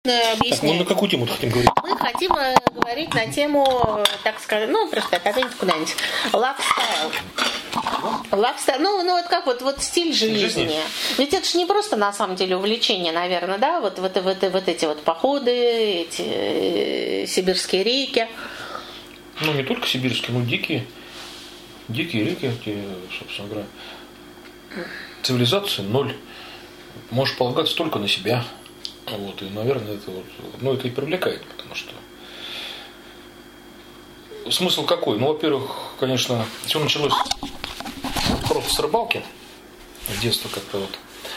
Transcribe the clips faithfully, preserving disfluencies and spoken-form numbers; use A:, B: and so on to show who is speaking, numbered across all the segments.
A: Так, мы на какую тему хотим говорить?
B: Мы хотим говорить на тему, так сказать, ну, просто отодвинуть куда-нибудь. Lifestyle. Lifestyle. Ну, ну, это как вот, вот стиль жизни. жизни. Ведь это же не просто, на самом деле, увлечение, наверное, да? Вот, вот, вот, вот эти вот походы, эти э, сибирские реки.
A: Ну, не только сибирские, но дикие. Дикие реки, эти, собственно говоря. Цивилизация ноль. Можешь полагаться только на себя. Вот, и, наверное, это вот, ну, это и привлекает, потому что смысл какой? Ну, во-первых, конечно, все началось просто с рыбалки с детства как-то вот.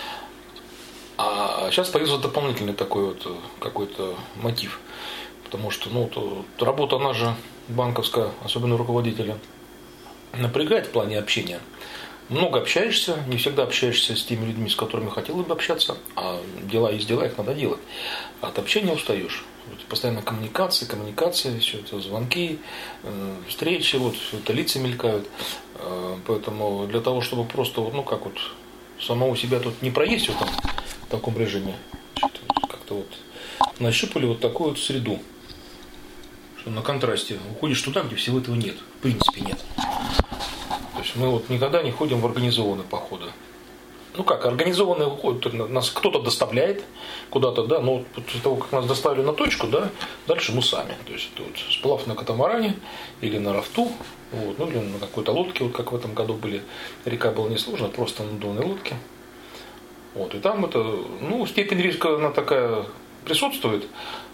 A: А сейчас появился дополнительный такой вот какой-то мотив. Потому что, ну, то, работа, она же банковская, особенно руководителя, напрягает в плане общения. Много общаешься, не всегда общаешься с теми людьми, с которыми хотел бы общаться, а дела есть дела, их надо делать. От общения устаешь. Постоянно коммуникации, коммуникации, все это звонки, встречи, вот это лица мелькают. Поэтому для того, чтобы просто, ну как вот, самого себя тут не проесть вот там, в таком режиме, как-то вот нащупали вот такую вот среду. Что на контрасте уходишь туда, где всего этого нет. В принципе нет. То есть мы вот никогда не ходим в организованные походы. Ну как, организованные уходят, нас кто-то доставляет куда-то, да, но вот после того, как нас доставили на точку, да, дальше мы сами. То есть это вот сплав на катамаране или на рафту, вот, ну или на какой-то лодке, вот как в этом году были, река была несложная, просто на надувной лодке. Вот, и там это, ну, степень риска, она такая присутствует.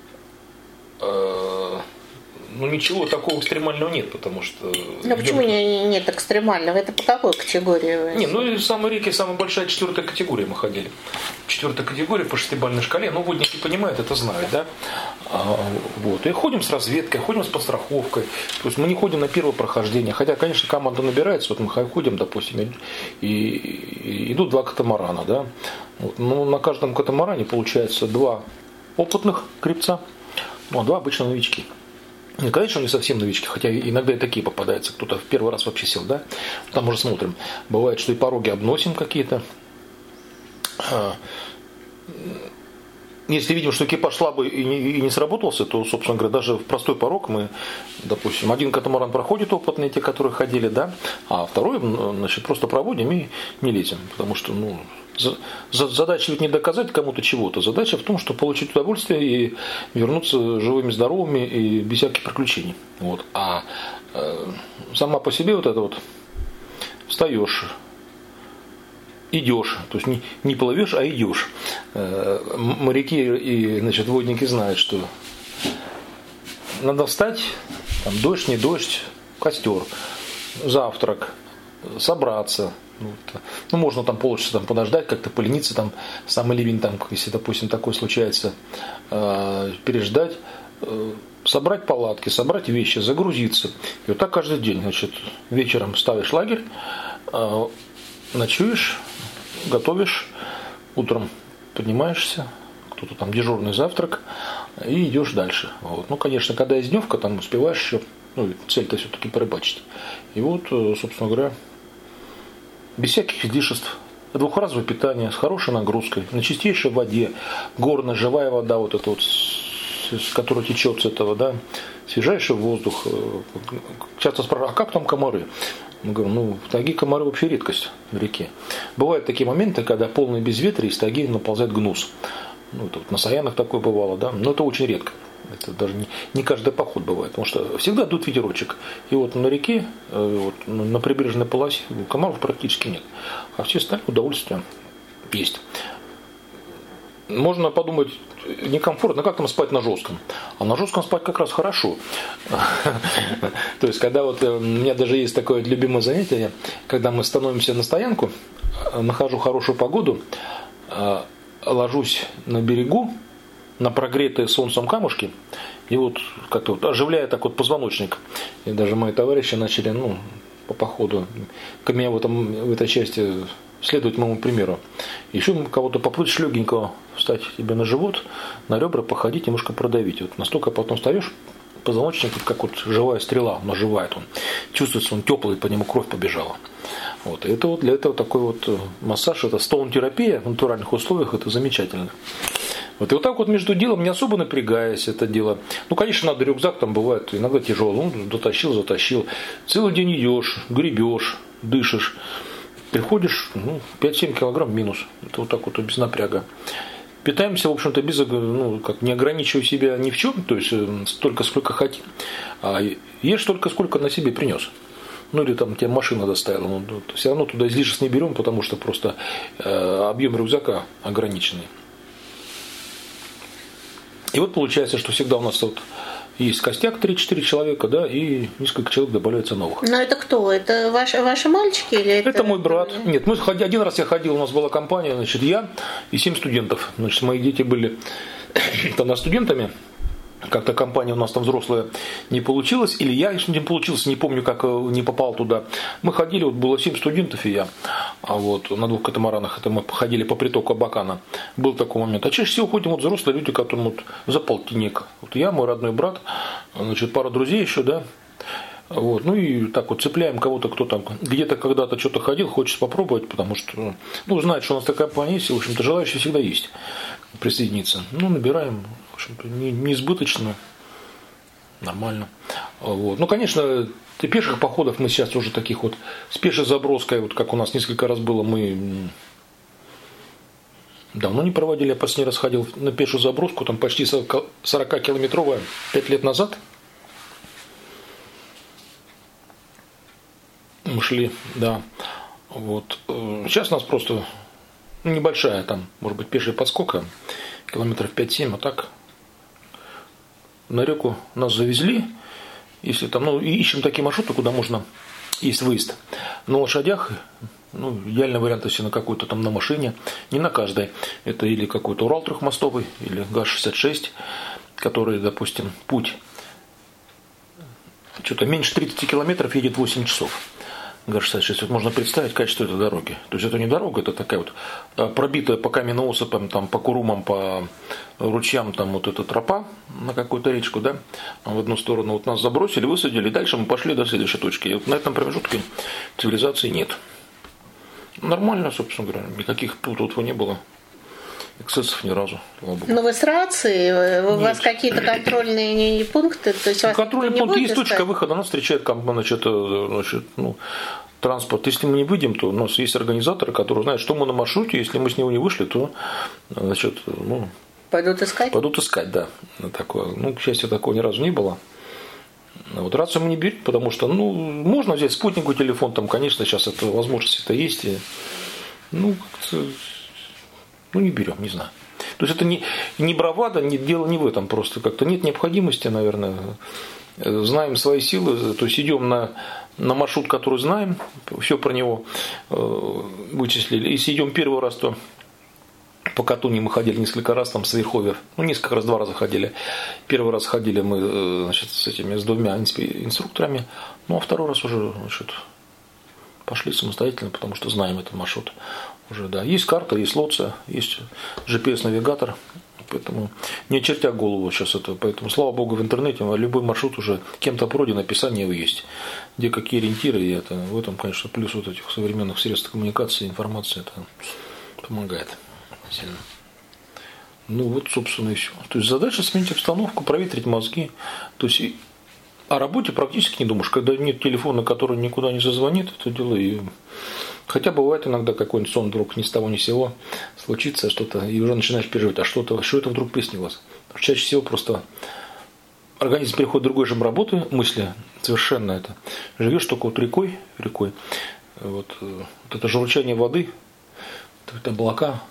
A: Ну, ничего такого экстремального нет, потому что...
B: Ну, почему не, нет экстремального? Это по какой категории?
A: Не, ну, и самые реки, самая большая четвертая категория мы ходили. Четвертая категория по шестибалльной шкале, ну, водники понимают, это знают, да? А, вот. И ходим с разведкой, ходим с подстраховкой. То есть мы не ходим на первое прохождение. Хотя, конечно, команда набирается, вот мы ходим, допустим, и, и идут два катамарана, да? Вот. Ну, на каждом катамаране получается два опытных крепца, ну, а два обычно новички. Не, конечно, не совсем новички, хотя иногда и такие попадаются. Кто-то в первый раз вообще сел, да? Там уже смотрим. Бывает, что и пороги обносим какие-то. Если видим, что экипаж слабый и не, и не сработался, то, собственно говоря, даже в простой порог мы, допустим, один катамаран проходит опытные, те, которые ходили, да, а второй, значит, просто проводим и не лезем. Потому что, ну, задача ведь не доказать кому-то чего-то. Задача в том, чтобы получить удовольствие и вернуться живыми, здоровыми и без всяких приключений. Вот. А э, сама по себе вот это вот встаешь, идешь, то есть не, не плывешь, а идешь. Э, моряки и, значит, водники знают, что надо встать, там, дождь, не дождь, костер, завтрак, собраться. Ну, можно там полчаса там, подождать, как-то полениться, там, самый ливень, там, если, допустим, такое случается, э, переждать, э, собрать палатки, собрать вещи, загрузиться. И вот так каждый день, значит, вечером ставишь лагерь, э, ночуешь, готовишь, утром поднимаешься, кто-то там дежурный завтрак, и идешь дальше. Вот. Ну, конечно, когда есть дневка, там успеваешь еще, ну, цель-то все-таки порыбачить. И вот, собственно говоря, без всяких излишеств, двухразовое питание, с хорошей нагрузкой, на чистейшей воде, горная, живая вода, вот эта вот, с которой течет с этого, да, свежайший воздух. Часто спрашивают, а как там комары? Мы говорим, ну, в тайге комары вообще редкость в реке. Бывают такие моменты, когда полное безветрие, из тайги наползает гнус. Ну, это вот на Саянах такое бывало, да, но это очень редко. Это даже не, не каждый поход бывает, потому что всегда дует ветерочек. И вот на реке, вот, на прибрежной полосе комаров практически нет. А все остальные удовольствия есть. Можно подумать, некомфортно, как там спать на жестком. А на жестком спать как раз хорошо. То есть, когда вот у меня даже есть такое любимое занятие, когда мы становимся на стоянку, нахожу хорошую погоду, ложусь на берегу, на прогретые солнцем камушки, и вот как-то вот оживляя так вот позвоночник. И даже мои товарищи начали, ну, по походу, ко мне в, этом, в этой части следовать моему примеру. Еще кого-то попробовать шлегенького встать себе на живот, на ребра, походить, немножко продавить. Вот настолько потом встаешь, позвоночник как вот живая стрела, наживает он. Чувствуется, он теплый, по нему кровь побежала. Вот. И это вот для этого такой вот массаж, это стоун-терапия в натуральных условиях, это замечательно. Вот и вот так вот между делом, не особо напрягаясь это дело. Ну, конечно, надо рюкзак, там бывает иногда тяжело. Ну, дотащил, затащил. Целый день идешь, гребешь, дышишь. Приходишь, ну, пять-семь килограмм минус. Это вот так вот без напряга. Питаемся, в общем-то, без, ну, как, не ограничивая себя ни в чем, то есть столько, сколько хотим. А ешь столько, сколько на себе принес. Ну, или там тебя машина доставила. Ну, все равно туда излишеств не берем, потому что просто э, объем рюкзака ограниченный. И вот получается, что всегда у нас вот есть костяк три-четыре человека, да, и несколько человек добавляется новых.
B: Но это кто? Это ваши, ваши мальчики или это?
A: Это мой брат. Нет, мы один раз я ходил, у нас была компания, значит, я и семь студентов. Значит, мои дети были тогда студентами. Как-то компания у нас там взрослая не получилась, или я не получился, не помню, как не попал туда. Мы ходили, вот было семь студентов и я, а вот на двух катамаранах, это мы ходили по притоку Абакана. Был такой момент. А чаще всего ходим вот взрослые люди, которым вот за полтинник. Вот я, мой родной брат, значит, пара друзей еще, да. Вот, ну и так вот цепляем кого-то, кто там где-то когда-то что-то ходил, хочется попробовать, потому что, ну, знает, что у нас такая компания есть, и, в общем-то, желающие всегда есть присоединиться. Ну, набираем, в общем-то, не, не избыточно, нормально. Вот. Ну, конечно, пеших походов мы сейчас уже таких вот, с пешей заброской, вот как у нас несколько раз было, мы давно не проводили, я последний раз ходил на пешую заброску, там почти сорокакилометровая, пять лет назад. Мы шли, да. Вот. Сейчас у нас просто небольшая, там, может быть, пешая подскока, километров пять-семь, а так на реку нас завезли. Если там, ну, ищем такие маршруты, куда можно, есть выезд. На лошадях, ну, идеальный вариант, если на какой-то там на машине, не на каждой. Это или какой-то Урал трехмостовый, или ГАЗ шестьдесят шесть, который, допустим, путь что-то меньше тридцати километров едет восемь часов. ГАЗ шестьдесят шесть. Вот можно представить качество этой дороги. То есть это не дорога, это такая вот пробитая по каменным осыпам, там, по курумам, по ручьям, там вот эта тропа на какую-то речку, да, в одну сторону. Вот нас забросили, высадили, и дальше мы пошли до следующей точки. И вот на этом промежутке цивилизации нет. Нормально, собственно говоря, никаких тут не было. Эксцессов ни разу.
B: Но вы с рацией, у вас какие-то контрольные пункты? То есть
A: контрольный пункт есть, точка выхода, нас встречает значит, значит, ну, транспорт. Если мы не выйдем, то у нас есть организаторы, которые знают, что мы на маршруте, если мы с него не вышли, то значит, ну,
B: пойдут искать?
A: Пойдут искать, да. Такое. Ну, к счастью, такого ни разу не было. Вот рацию мы не берем, потому что, ну, можно взять спутниковый телефон, там, конечно, сейчас это возможность это есть. И, ну, как-то, ну, не берем, не знаю. То есть это не, не бравада, не, дело не в этом, просто как-то нет необходимости, наверное. Знаем свои силы, то есть идем на, на маршрут, который знаем, все про него э, вычислили. Если идем первый раз, то по Катуни мы ходили несколько раз, там с Верховьев, ну несколько раз, два раза ходили. Первый раз ходили мы, значит, с этими, с двумя инструкторами, ну а второй раз уже, значит, пошли самостоятельно, потому что знаем этот маршрут уже, да. Есть карта, есть лоция, есть джи пи эс-навигатор, поэтому не очертя голову сейчас это, поэтому, слава богу, в интернете любой маршрут уже кем-то пройден, описание его есть, где какие ориентиры, и это, в этом, конечно, плюс вот этих современных средств коммуникации, информации, это помогает сильно. Ну вот, собственно, и все. То есть задача сменить обстановку, проветрить мозги, то есть о работе практически не думаешь, когда нет телефона, который никуда не зазвонит, это дело и... Хотя бывает иногда какой-нибудь сон вдруг ни с того ни с сего случится что-то, и уже начинаешь переживать, а что-то, что это вдруг приснилось. Чаще всего просто организм переходит в другой режим работы, мысли совершенно это. Живешь только вот рекой, рекой. Вот, вот это журчание воды, это облака.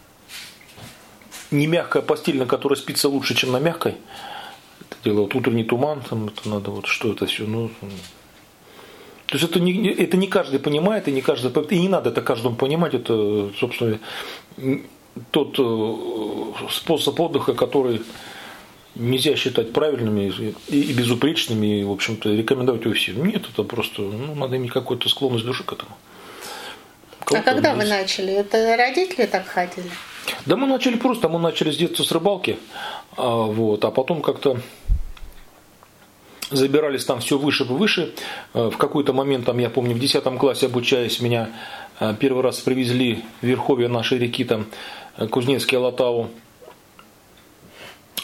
A: Не мягкая постель, на которой спится лучше, чем на мягкой. Это дело вот утренний туман, там это надо вот что это все, ну. То есть это не, это не каждый понимает, и не каждый, и не надо это каждому понимать, это, собственно, тот способ отдыха, который нельзя считать правильными и безупречными, и, в общем-то, рекомендовать его всем. Нет, это просто, ну, надо иметь какую-то склонность души к этому.
B: А когда вы начали? Это родители так ходили?
A: Да мы начали просто, мы начали с детства с рыбалки, а, вот, а потом как-то забирались там все выше и выше. В какой-то момент, там, я помню, в десятом классе обучаясь, меня первый раз привезли в верховье нашей реки, там, Кузнецкий Алатау,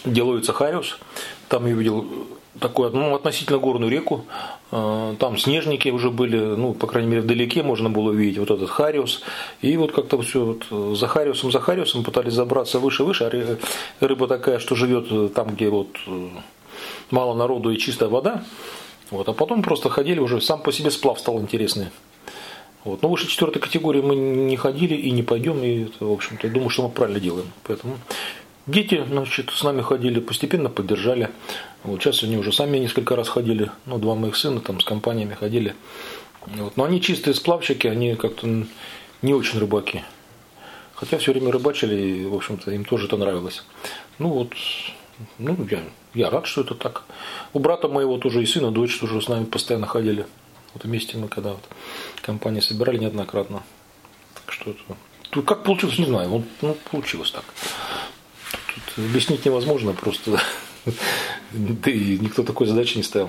A: где ловится хариус. Там я видел такую, ну, относительно горную реку. Там снежники уже были, ну, по крайней мере, вдалеке можно было увидеть вот этот хариус. И вот как-то все вот за хариусом, за хариусом пытались забраться выше, выше. А рыба такая, что живет там, где вот мало народу и чистая вода. Вот. А потом просто ходили уже, сам по себе сплав стал интересный. Вот. Но выше четвертой категории мы не ходили и не пойдем. И это, в общем-то, я думаю, что мы правильно делаем. Поэтому дети, значит, с нами ходили, постепенно поддержали. Вот сейчас они уже сами несколько раз ходили. Ну, два моих сына там с компаниями ходили. Вот. Но они чистые сплавщики, они как-то не очень рыбаки. Хотя все время рыбачили, и, в общем-то, им тоже это нравилось. Ну вот, ну, я, я рад, что это так. У брата моего тоже и сына, дочь тоже с нами постоянно ходили. Вот вместе мы когда вот компании собирали неоднократно. Так что это... Тут как получилось, не знаю. Вот, ну, получилось так. Тут объяснить невозможно, просто да и никто такой задачи не ставил.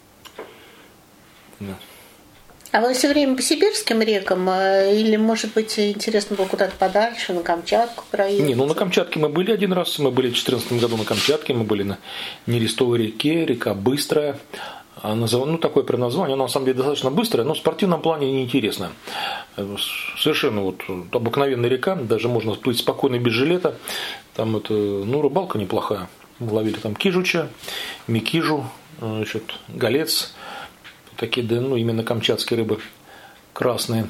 A: Да.
B: А вы все время по сибирским рекам? Или, может быть, интересно было куда-то подальше, на Камчатку проехать?
A: Не, ну на Камчатке мы были один раз. Мы были в две тысячи четырнадцатом году на Камчатке. Мы были на Нерестовой реке, река Быстрая. Ну, такое при названии. Она на самом деле достаточно быстрая, но в спортивном плане неинтересная. Совершенно вот обыкновенная река. Даже можно плыть спокойно без жилета. Там это, ну, рыбалка неплохая. Мы ловили там кижуча, микижу, значит, голец. Такие, да, ну, именно камчатские рыбы красные.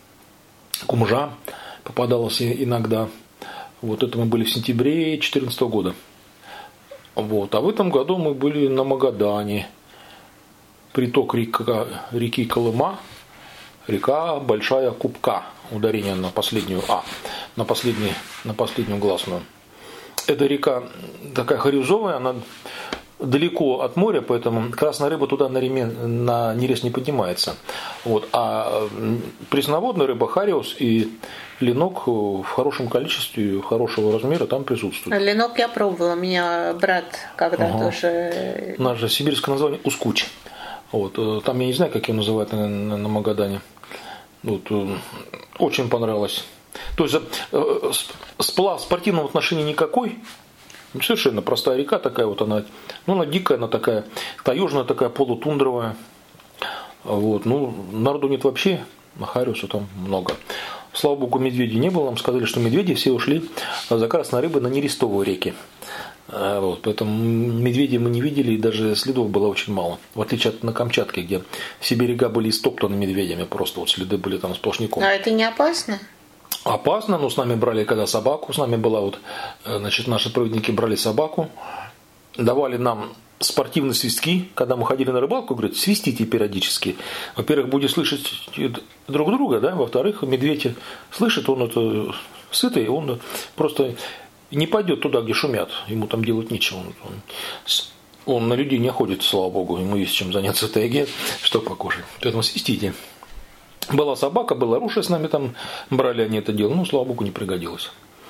A: Кумжа попадалась иногда. Вот это мы были в сентябре две тысячи четырнадцатого года. Вот. А в этом году мы были на Магадане. Приток река, реки Колыма. Река Большая Купка. Ударение на последнюю А. На, последний, на последнюю гласную. Эта река такая харюзовая, она далеко от моря, поэтому красная рыба туда на, ремен, на нерест не поднимается. Вот. А пресноводная рыба хариус и ленок в хорошем количестве, хорошего размера там присутствует.
B: Ленок я пробовала, у меня брат когда-то
A: ага.
B: уже...
A: У нас же сибирское название Ускуч. Вот. Там я не знаю, как его называют на, на, на Магадане. Вот. Очень понравилось. То есть сплав в спортивном отношении никакой. Совершенно простая река такая вот она. Ну, она дикая, она такая таежная, такая полутундровая. Вот. Ну, народу нет вообще, а хариуса там много. Слава богу, медведей не было. Нам сказали, что медведи все ушли за красной рыбой на Нерестовые реки. Вот. Поэтому медведей мы не видели, и даже следов было очень мало. В отличие от на Камчатке, где все берега были истоптаны медведями. Просто вот следы были там сплошняком.
B: А это не опасно?
A: Опасно, но с нами брали когда собаку, с нами была вот, значит, наши проводники брали собаку, давали нам спортивные свистки, когда мы ходили на рыбалку, говорят, свистите периодически. Во-первых, будете слышать друг друга, да, во-вторых, медведь слышит, он это сытый, он просто не пойдет туда, где шумят, ему там делать нечего. Он, он на людей не охотится, слава богу, ему есть чем заняться в тайге, что покушать. Поэтому свистите. Была собака, была Руша, с нами там брали они это дело, ну, слава богу, не пригодилось.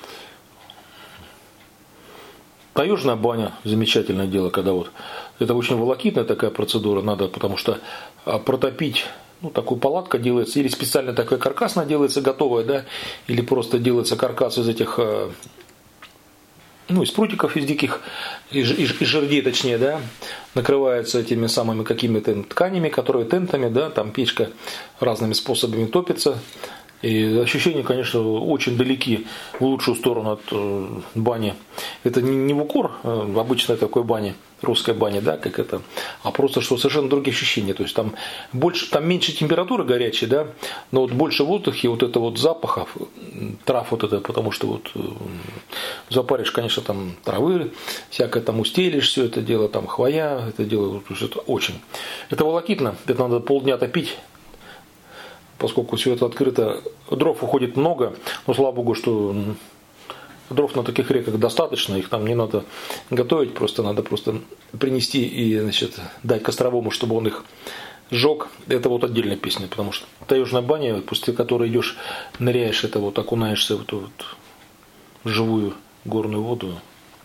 A: Таежная баня, замечательное дело, когда вот, это очень волокитная такая процедура, надо, потому что протопить, ну, такую палатка делается, или специально такая каркасная делается, готовая, да, или просто делается каркас из этих, ну, из прутиков, из диких, из, из, из жердей, точнее, да, накрывается этими самыми какими-то тканями, которые тентами, да, там печка разными способами топится. И ощущения, конечно, очень далеки в лучшую сторону от э, бани. Это не, не в укор э, обычной такой бани, русской бани, да, как это, а просто что совершенно другие ощущения. То есть там больше, там меньше температуры горячей, да, но вот больше воздуха, вот это вот запахов, трав вот это, потому что вот э, запаришь, конечно, там травы, всякое там устелишь, все это дело, там хвоя, это дело, вот, это очень. Это волокитно, это надо полдня топить. Поскольку все это открыто, дров уходит много, но слава богу, что дров на таких реках достаточно, их там не надо готовить, просто надо просто принести и, значит, дать костровому, чтобы он их сжег. Это вот отдельная песня, потому что таежная баня, после которой идешь, ныряешь, это вот окунаешься в эту вот живую горную воду.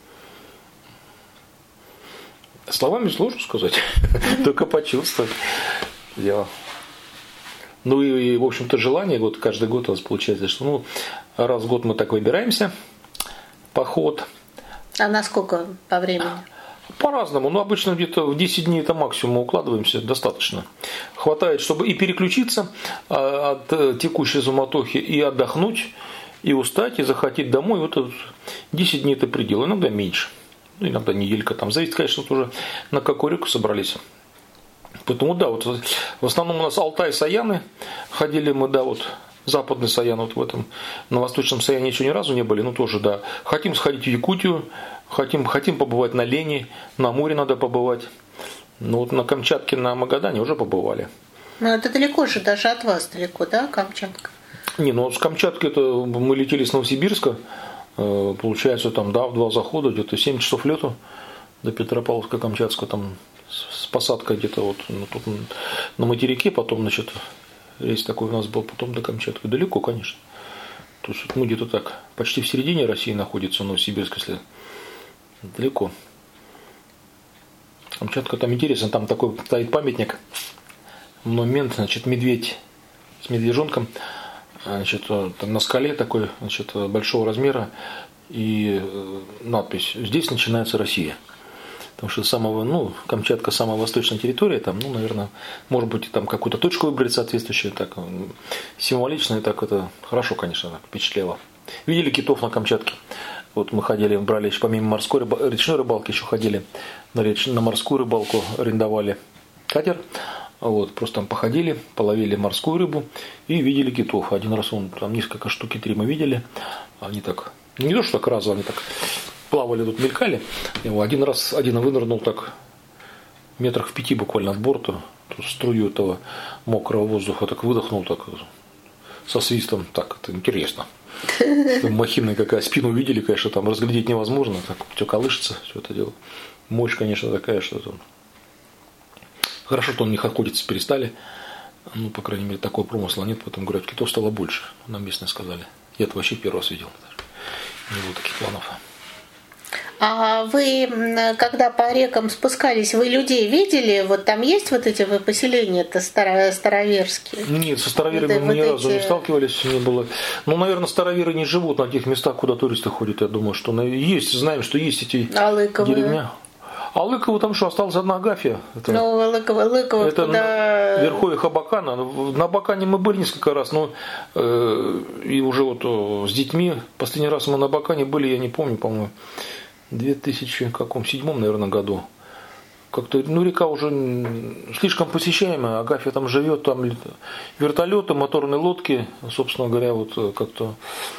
A: Словами сложно сказать, только почувствовать дело. Ну и, в общем-то, желание, вот каждый год у нас получается, что ну, раз в год мы так выбираемся, поход.
B: А насколько по времени?
A: По-разному, но обычно где-то в десять дней это максимум мы укладываемся, достаточно. Хватает, чтобы и переключиться от текущей суматохи, и отдохнуть, и устать, и захотеть домой. Вот десять дней это предел, иногда меньше, ну, иногда неделька там. Зависит, конечно, тоже на какую реку собрались. Поэтому да, вот в основном у нас Алтай, Саяны ходили мы, да, вот западный Саян, вот в этом, на восточном Саяне еще ни разу не были, но тоже, да. Хотим сходить в Якутию, хотим, хотим побывать на Лени, на море надо побывать. Ну вот на Камчатке, на Магадане уже побывали.
B: Ну это далеко же, даже от вас далеко, да, Камчатка?
A: Не, ну с Камчатки это мы летели с Новосибирска, получается там, да, в два захода, где-то семь часов лету до Петропавловска-Камчатска, там с посадкой где-то вот ну, тут на материке, потом, значит, рейс такой у нас был, потом до Камчатки. Далеко, конечно. То есть мы где-то так, почти в середине России находится, Новосибирск, если далеко. Камчатка там интересно, там такой стоит памятник, монумент, значит, медведь с медвежонком, значит, там на скале такой, значит, большого размера, и надпись «Здесь начинается Россия». Потому что самого, ну, Камчатка самая восточная территория, там, ну, наверное, может быть, там какую-то точку выбрать соответствующую, так, символично, и так это хорошо, конечно, так, впечатляло. Видели китов на Камчатке? Вот мы ходили, брали еще помимо морской рыбалки, речной рыбалки, еще ходили на, реч, на морскую рыбалку, арендовали катер, вот, просто там походили, половили морскую рыбу и видели китов. Один раз, он, там несколько штуки, три мы видели, они так, не то, что так разово, они так плавали тут, мелькали. Его один раз, один вынырнул так метрах в пяти буквально от борта, струю этого мокрого воздуха так выдохнул так со свистом, так, это интересно. Махина какая, спину увидели, конечно, там разглядеть невозможно, так все колышется, все это дело. Мощь, конечно, такая, что там. Хорошо, что он не охотиться перестали. Ну, по крайней мере, такого промысла нет, поэтому, говорят, китов стало больше. Нам местные сказали. Я это вообще первый раз видел. Не было таких планов.
B: А вы, когда по рекам спускались, вы людей видели? Вот там есть вот эти поселения-то старо- староверские?
A: Нет, со староверами
B: вот,
A: мы ни
B: вот
A: разу
B: эти...
A: не сталкивались, не было. Ну, наверное, староверы не живут на тех местах, куда туристы ходят. Я думаю, что есть, знаем, что есть эти
B: Алыковы.
A: Деревня. А Лыково там что, осталась одна Агафья? Это,
B: ну, Лыково, Лыково
A: это
B: куда...
A: в Верховье Абакана. На Абакане мы были несколько раз, но э, и уже вот э, с детьми. Последний раз мы на Абакане были, я не помню, по-моему, в две тысячи седьмом, наверное, году. Как-то, ну, река уже слишком посещаемая, Агафья там живет, там вертолеты, моторные лодки, собственно говоря, вот как-то,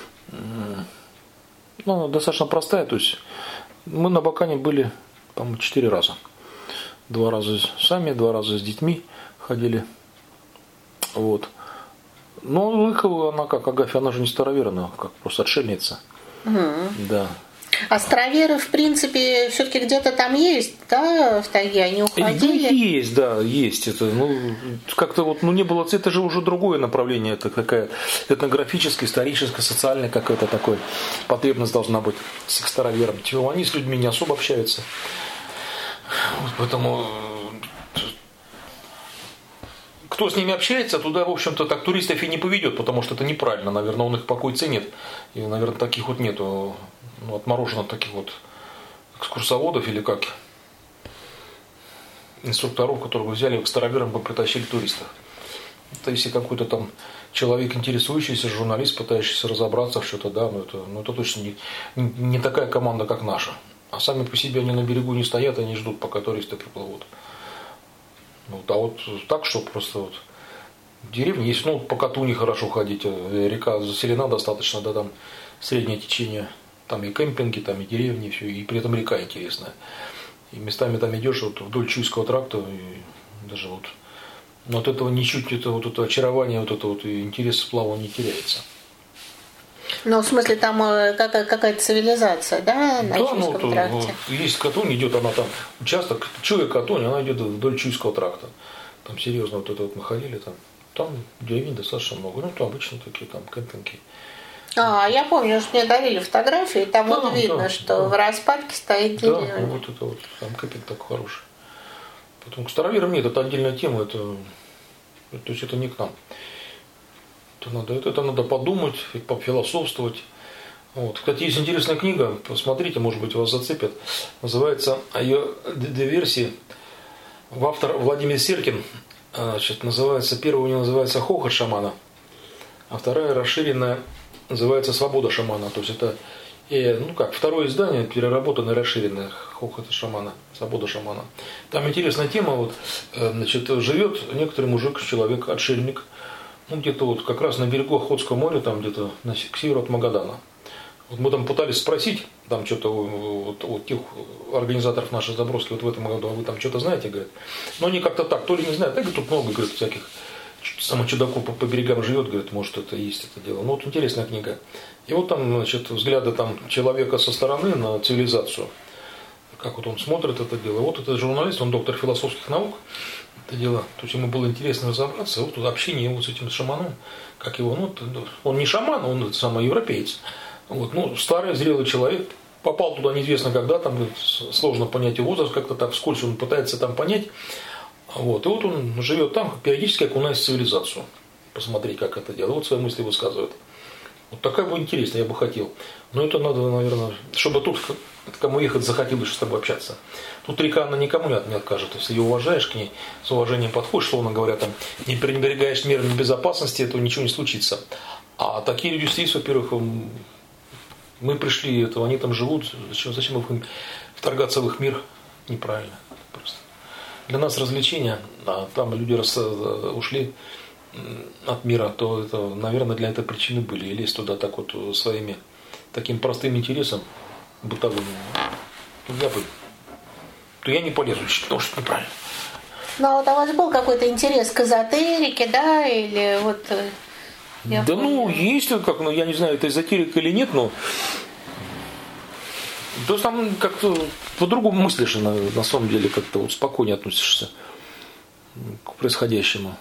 A: ну, она достаточно простая, то есть мы на Абакане были, по-моему, четыре раза. Два раза сами, два раза с детьми ходили, вот. Но Лыково, она как, Агафья, она же не старовер, она как просто отшельница, угу. Да.
B: А староверы, в принципе, все-таки где-то там есть, да, в тайге, они уходили?
A: Есть, да, есть. Это, ну, как-то вот, ну, не было, это же уже другое направление, это какая этнографическая, историческая, социальная какая-то такая потребность должна быть с их старовером. Они с людьми не особо общаются. Вот поэтому кто с ними общается, туда, в общем-то, так туристов и не поведет, потому что это неправильно, наверное, он их покой ценит. И, наверное, таких вот нету. Ну, отморожено таких вот экскурсоводов или как инструкторов, которых вы взяли к староверам, притащили туристов. Это если какой-то там человек, интересующийся, журналист, пытающийся разобраться в что-то, да, ну это, ну это точно не, не такая команда, как наша. А сами по себе они на берегу не стоят, они ждут, пока туристы приплывут. Вот, а вот так, что просто вот в деревне есть, ну, по Катуни хорошо ходить, река заселена достаточно, да, там среднее течение. Там и кемпинги, там и деревни, все, и при этом река интересная. И местами там идешь вот вдоль Чуйского тракта, и даже вот, но от этого ничуть это вот это очарование, вот это вот интерес к плаванию не теряется.
B: Ну, в смысле, там какая-то цивилизация, да, на
A: да,
B: Чуйском
A: ну,
B: тракте?
A: Вот, есть Катунь, идет она там, участок, Чуя Катунь, она идет вдоль Чуйского тракта. Там серьезно вот это вот мы ходили, там, там деревень достаточно много, ну, то обычно такие там кемпинги.
B: А, я помню, что мне дарили фотографии, там
A: да,
B: вот видно,
A: да,
B: что
A: да.
B: в распадке стоит деревня.
A: Да, вот это вот, там кемпинг такой хороший. Потом к староверам нет, это отдельная тема, это, то есть это не к нам. Это надо, это, это надо подумать, пофилософствовать, Вот. Кстати, есть интересная книга, посмотрите, может быть, вас зацепит. Называется, ее две версии. В автор Владимир Серкин. Значит, называется, первая у него называется «Хохот шамана», а вторая расширенная называется «Свобода шамана». То есть это, ну как, второе издание, переработанное, расширенное «Хохот шамана», «Свобода шамана». Там интересная тема, вот, значит, живет некоторый мужик, человек, отшельник, ну где-то вот как раз на берегу Охотского моря, там где-то к северу от Магадана. Вот мы там пытались спросить, там что-то вот, вот тех организаторов нашей заброски вот в этом году, а вы там что-то знаете, говорят. Но они как-то так, то ли не знают, так и тут много, говорят, всяких самых чудаков по, по берегам живет, говорят, может это есть это дело. Ну вот интересная книга. И вот там, значит, взгляды там человека со стороны на цивилизацию. Как вот он смотрит это дело. Вот этот журналист, он доктор философских наук, это дело. То есть ему было интересно разобраться. Вот тут общение его с этим шаманом, как его, ну, он не шаман, он самый европеец. Вот, ну, старый, зрелый человек, попал туда неизвестно когда, там сложно понять его возраст, как-то так вскользь он пытается там понять. Вот, и вот он живет там, периодически окунаясь в цивилизацию. Посмотреть, как это делает. Вот свои мысли высказывает. Вот такая бы интересная, я бы хотел. Но это надо, наверное, чтобы тут кому ехать захотелось с тобой общаться. Тут река, она никому не откажет. Если ее уважаешь к ней, с уважением подходишь, словно говоря, там, не пренебрегаешь мерами безопасности, то ничего не случится. А такие люди здесь, во-первых, мы пришли, этого, они там живут, зачем, зачем их вторгаться в их мир? Неправильно. Просто. Для нас развлечения, а там люди раз ушли от мира, то это, наверное, для этой причины были. И лезть туда так вот своими таким простым интересом, бытовым, я бы, то я не полезу, потому что это неправильно.
B: Ну, а вот у вас был какой-то интерес к эзотерике, да, или вот... Я
A: да
B: помню.
A: Ну, есть как, ну, я не знаю, это эзотерика или нет, но то есть там как-то по-другому мыслишь, на, на самом деле, как-то вот спокойнее относишься к происходящему.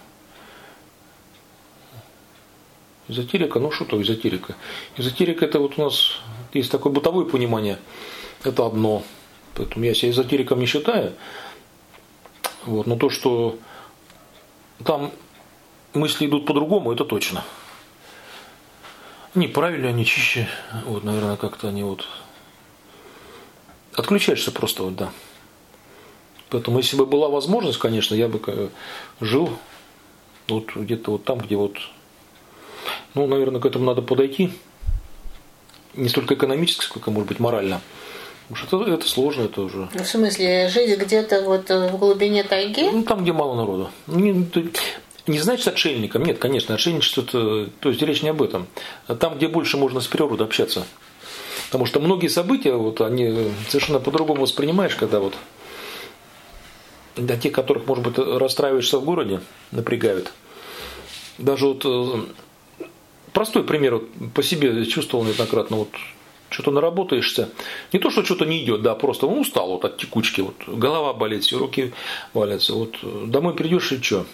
A: Эзотерика, ну что то эзотерика? Эзотерика это вот у нас есть такое бытовое понимание, это одно. Поэтому я себя эзотериком не считаю. Вот, но то, что там мысли идут по-другому, это точно. Они правильнее, они чище. Вот, наверное, как-то они вот отключаешься просто, вот, да. Поэтому, если бы была возможность, конечно, я бы жил вот где-то вот там, где вот, ну, наверное, к этому надо подойти. Не столько экономически, сколько, может быть, морально. Потому что это, это сложно, это уже.
B: В смысле, жить где-то вот в глубине тайги?
A: Ну, там, где мало народу. Не, не значит отшельником, нет, конечно, отшельничество, это, то есть речь не об этом. Там, где больше можно с природой общаться. Потому что многие события, вот, они совершенно по-другому воспринимаешь, когда вот для тех, которых, может быть, расстраиваешься в городе, напрягают. Даже вот простой пример, вот, по себе чувствовал неоднократно, вот что-то наработаешься, не то, что что-то не идет, да, просто ну, устал вот, от текучки, вот, голова болит, все руки валятся, вот, домой придешь и что?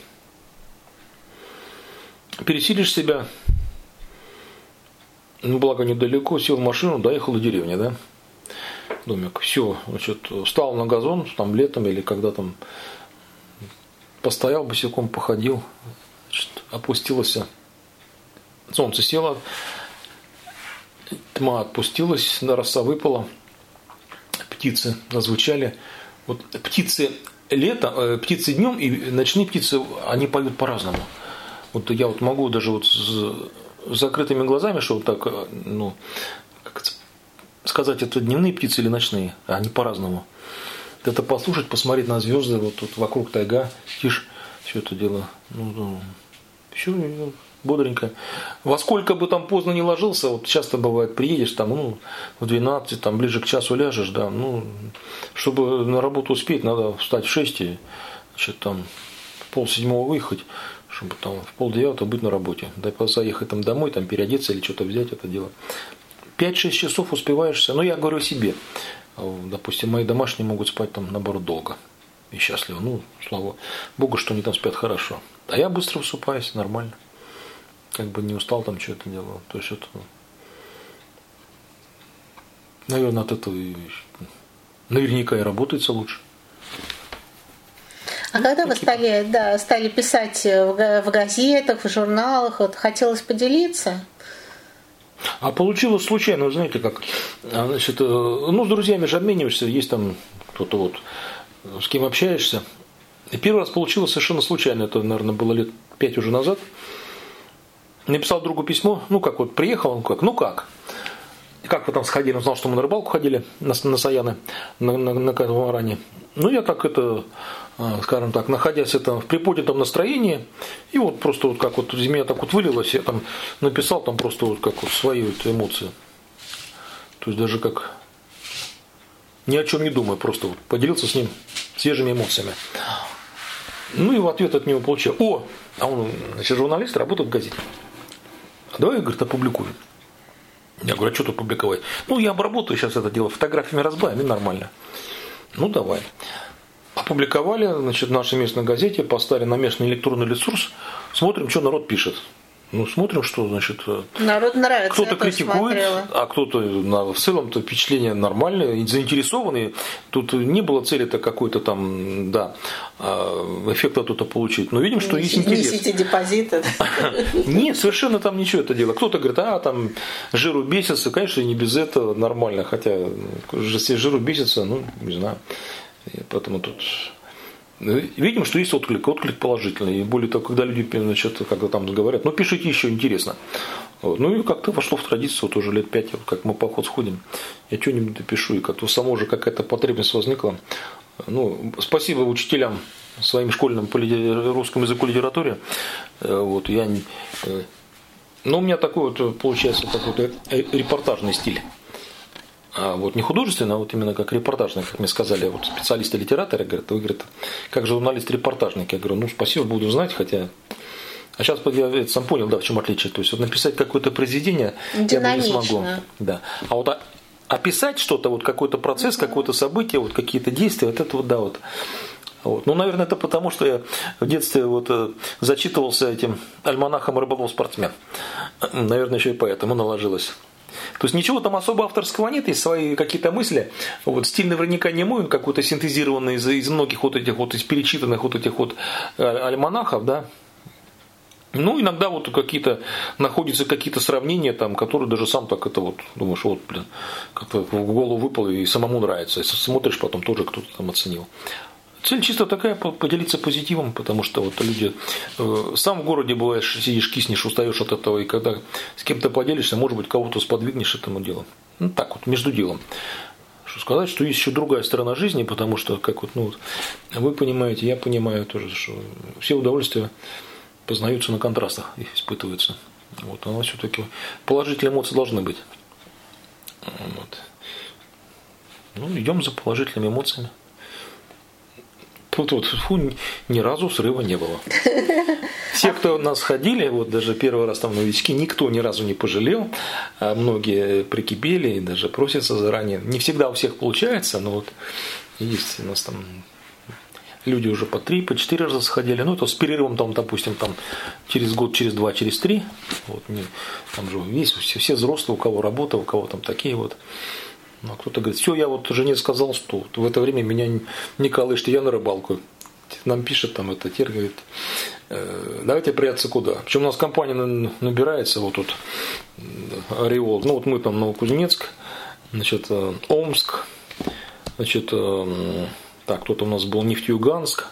A: Пересилишь себя, ну, благо недалеко, сел в машину, доехал до деревни, да, домик, все, значит, встал на газон, там летом или когда там постоял босиком, походил, значит, опустилось, солнце село, тьма отпустилась, роса выпала, птицы зазвучали. Вот птицы лето, птицы днем и ночные птицы, они поют по-разному. Вот я вот могу даже вот с закрытыми глазами, что вот так, ну, как это сказать, это дневные птицы или ночные, а они по-разному. Это послушать, посмотреть на звезды, вот тут вокруг тайга, тишь, все это дело, ну, ну все бодренько. Во сколько бы там поздно не ложился, вот часто бывает, приедешь там, ну, в двенадцать, там, ближе к часу ляжешь, да, ну, чтобы на работу успеть, надо встать в шесть и, значит, там, в полседьмого выехать, чтобы там в полдевятого быть на работе. Дай заехать там домой, там, переодеться или что-то взять, это дело. пять-шесть часов успеваешься, ну, я говорю о себе. Допустим, мои домашние могут спать там, наоборот, долго и счастливо. Ну, слава Богу, что они там спят хорошо. А я быстро высыпаюсь, нормально. Как бы не устал там что-то делал. То есть это, наверное, от этого и, наверняка и работается лучше.
B: А когда вы стали, да, стали писать в газетах, в журналах, вот, хотелось поделиться?
A: А получилось случайно, вы знаете, как, значит, ну, с друзьями же обмениваешься, есть там кто-то вот, с кем общаешься. И первый раз получилось совершенно случайно, это, наверное, было лет пять уже назад. Написал другу письмо, ну, как вот, приехал, он как, ну, как? Как вы там сходили? Он знал, что мы на рыбалку ходили, на, на Саяны, на, на, на катамаране. Ну, я так это, скажем так, находясь это, в приподнятом настроении, и вот просто вот как вот из меня так вот вылилось, я там написал там просто вот как вот свои вот эмоции. То есть даже как ни о чем не думая, просто вот поделился с ним свежими эмоциями. Ну и в ответ от него получил: о, а он, значит, журналист, работает в газете. Давай, говорит, опубликуем. Я говорю, а что тут публиковать? Ну, я обработаю сейчас это дело, фотографиями разбавим, и нормально. Ну, давай. Опубликовали, значит, в нашей местной газете, поставили на местный электронный ресурс, смотрим, что народ пишет. Ну, смотрим, что, значит,
B: народ нравится,
A: кто-то критикует, а кто-то в целом-то впечатление нормальное, заинтересованные. Тут не было цели-то какой-то там, да, эффекта тут получить. Но видим, что есть интерес.
B: Несите депозиты.
A: Нет, совершенно там ничего это дело. Кто-то говорит, а, там жиру бесится, конечно, и не без этого нормально. Хотя, если жиру бесится, ну, не знаю. Поэтому тут... Видим, что есть отклик, отклик положительный. И более того, когда люди, значит, когда там говорят, ну пишите еще, интересно. Вот. Ну и как-то вошло в традицию, вот уже лет пять, как мы в поход сходим, я что-нибудь допишу, и как-то само же какая-то потребность возникла. Ну, спасибо учителям своим школьным по русскому языку, литературе. Вот, я, ну, у меня такой вот получается такой вот репортажный стиль. А вот не художественно, а вот именно как репортажный, как мне сказали, вот специалисты-литераторы говорят, вы, говорят, как журналист-репортажник. Я говорю, ну спасибо, буду знать, хотя... А сейчас я сам понял, да, в чем отличие. То есть вот написать какое-то произведение я бы не смогу. Да. А вот описать что-то, вот какой-то процесс, какое-то событие, вот какие-то действия, вот это вот, да, вот. Вот. Ну, наверное, это потому, что я в детстве вот зачитывался этим альманахом «Рыболов-спортсмен». Наверное, еще и поэтому наложилось. То есть ничего там особо авторского нет, есть свои какие-то мысли. Вот, стиль наверняка не мой, он какой-то синтезированный из, из многих вот этих вот, из перечитанных вот этих вот альманахов, да. Ну, иногда вот какие-то, находятся какие-то сравнения, там, которые даже сам так это вот, думаешь, вот, блин, как-то в голову выпало и самому нравится. Если смотришь, потом тоже кто-то там оценил. Цель чисто такая, поделиться позитивом, потому что вот люди, сам в городе бываешь, сидишь, киснешь, устаешь от этого, и когда с кем-то поделишься, может быть, кого-то сподвигнешь этому делу. Ну, так вот, между делом. Что сказать, что есть еще другая сторона жизни, потому что, как вот, ну, вы понимаете, я понимаю тоже, что все удовольствия познаются на контрастах, их испытываются. Вот, но все-таки положительные эмоции должны быть. Вот. Ну, идем за положительными эмоциями. Тут вот, фу, ни разу срыва не было. Все, кто у нас ходили, вот даже первый раз там новички, никто ни разу не пожалел, а многие прикипели и даже просятся заранее. Не всегда у всех получается, но вот есть у нас там люди уже по три, по четыре раза сходили, ну это с перерывом там, допустим, там через год, через два, через три. Вот, там же есть все, все взрослые, у кого работа, у кого там такие вот. Ну, а кто-то говорит, все, я вот жене сказал, что вот в это время меня не колышет, я на рыбалку. Нам пишет там это, Тер, говорит, э, давайте прятаться куда. Причем у нас компания набирается, вот тут Ореол, ну вот мы там Новокузнецк, значит, Омск, значит, э, так, кто-то у нас был Нефтеюганск,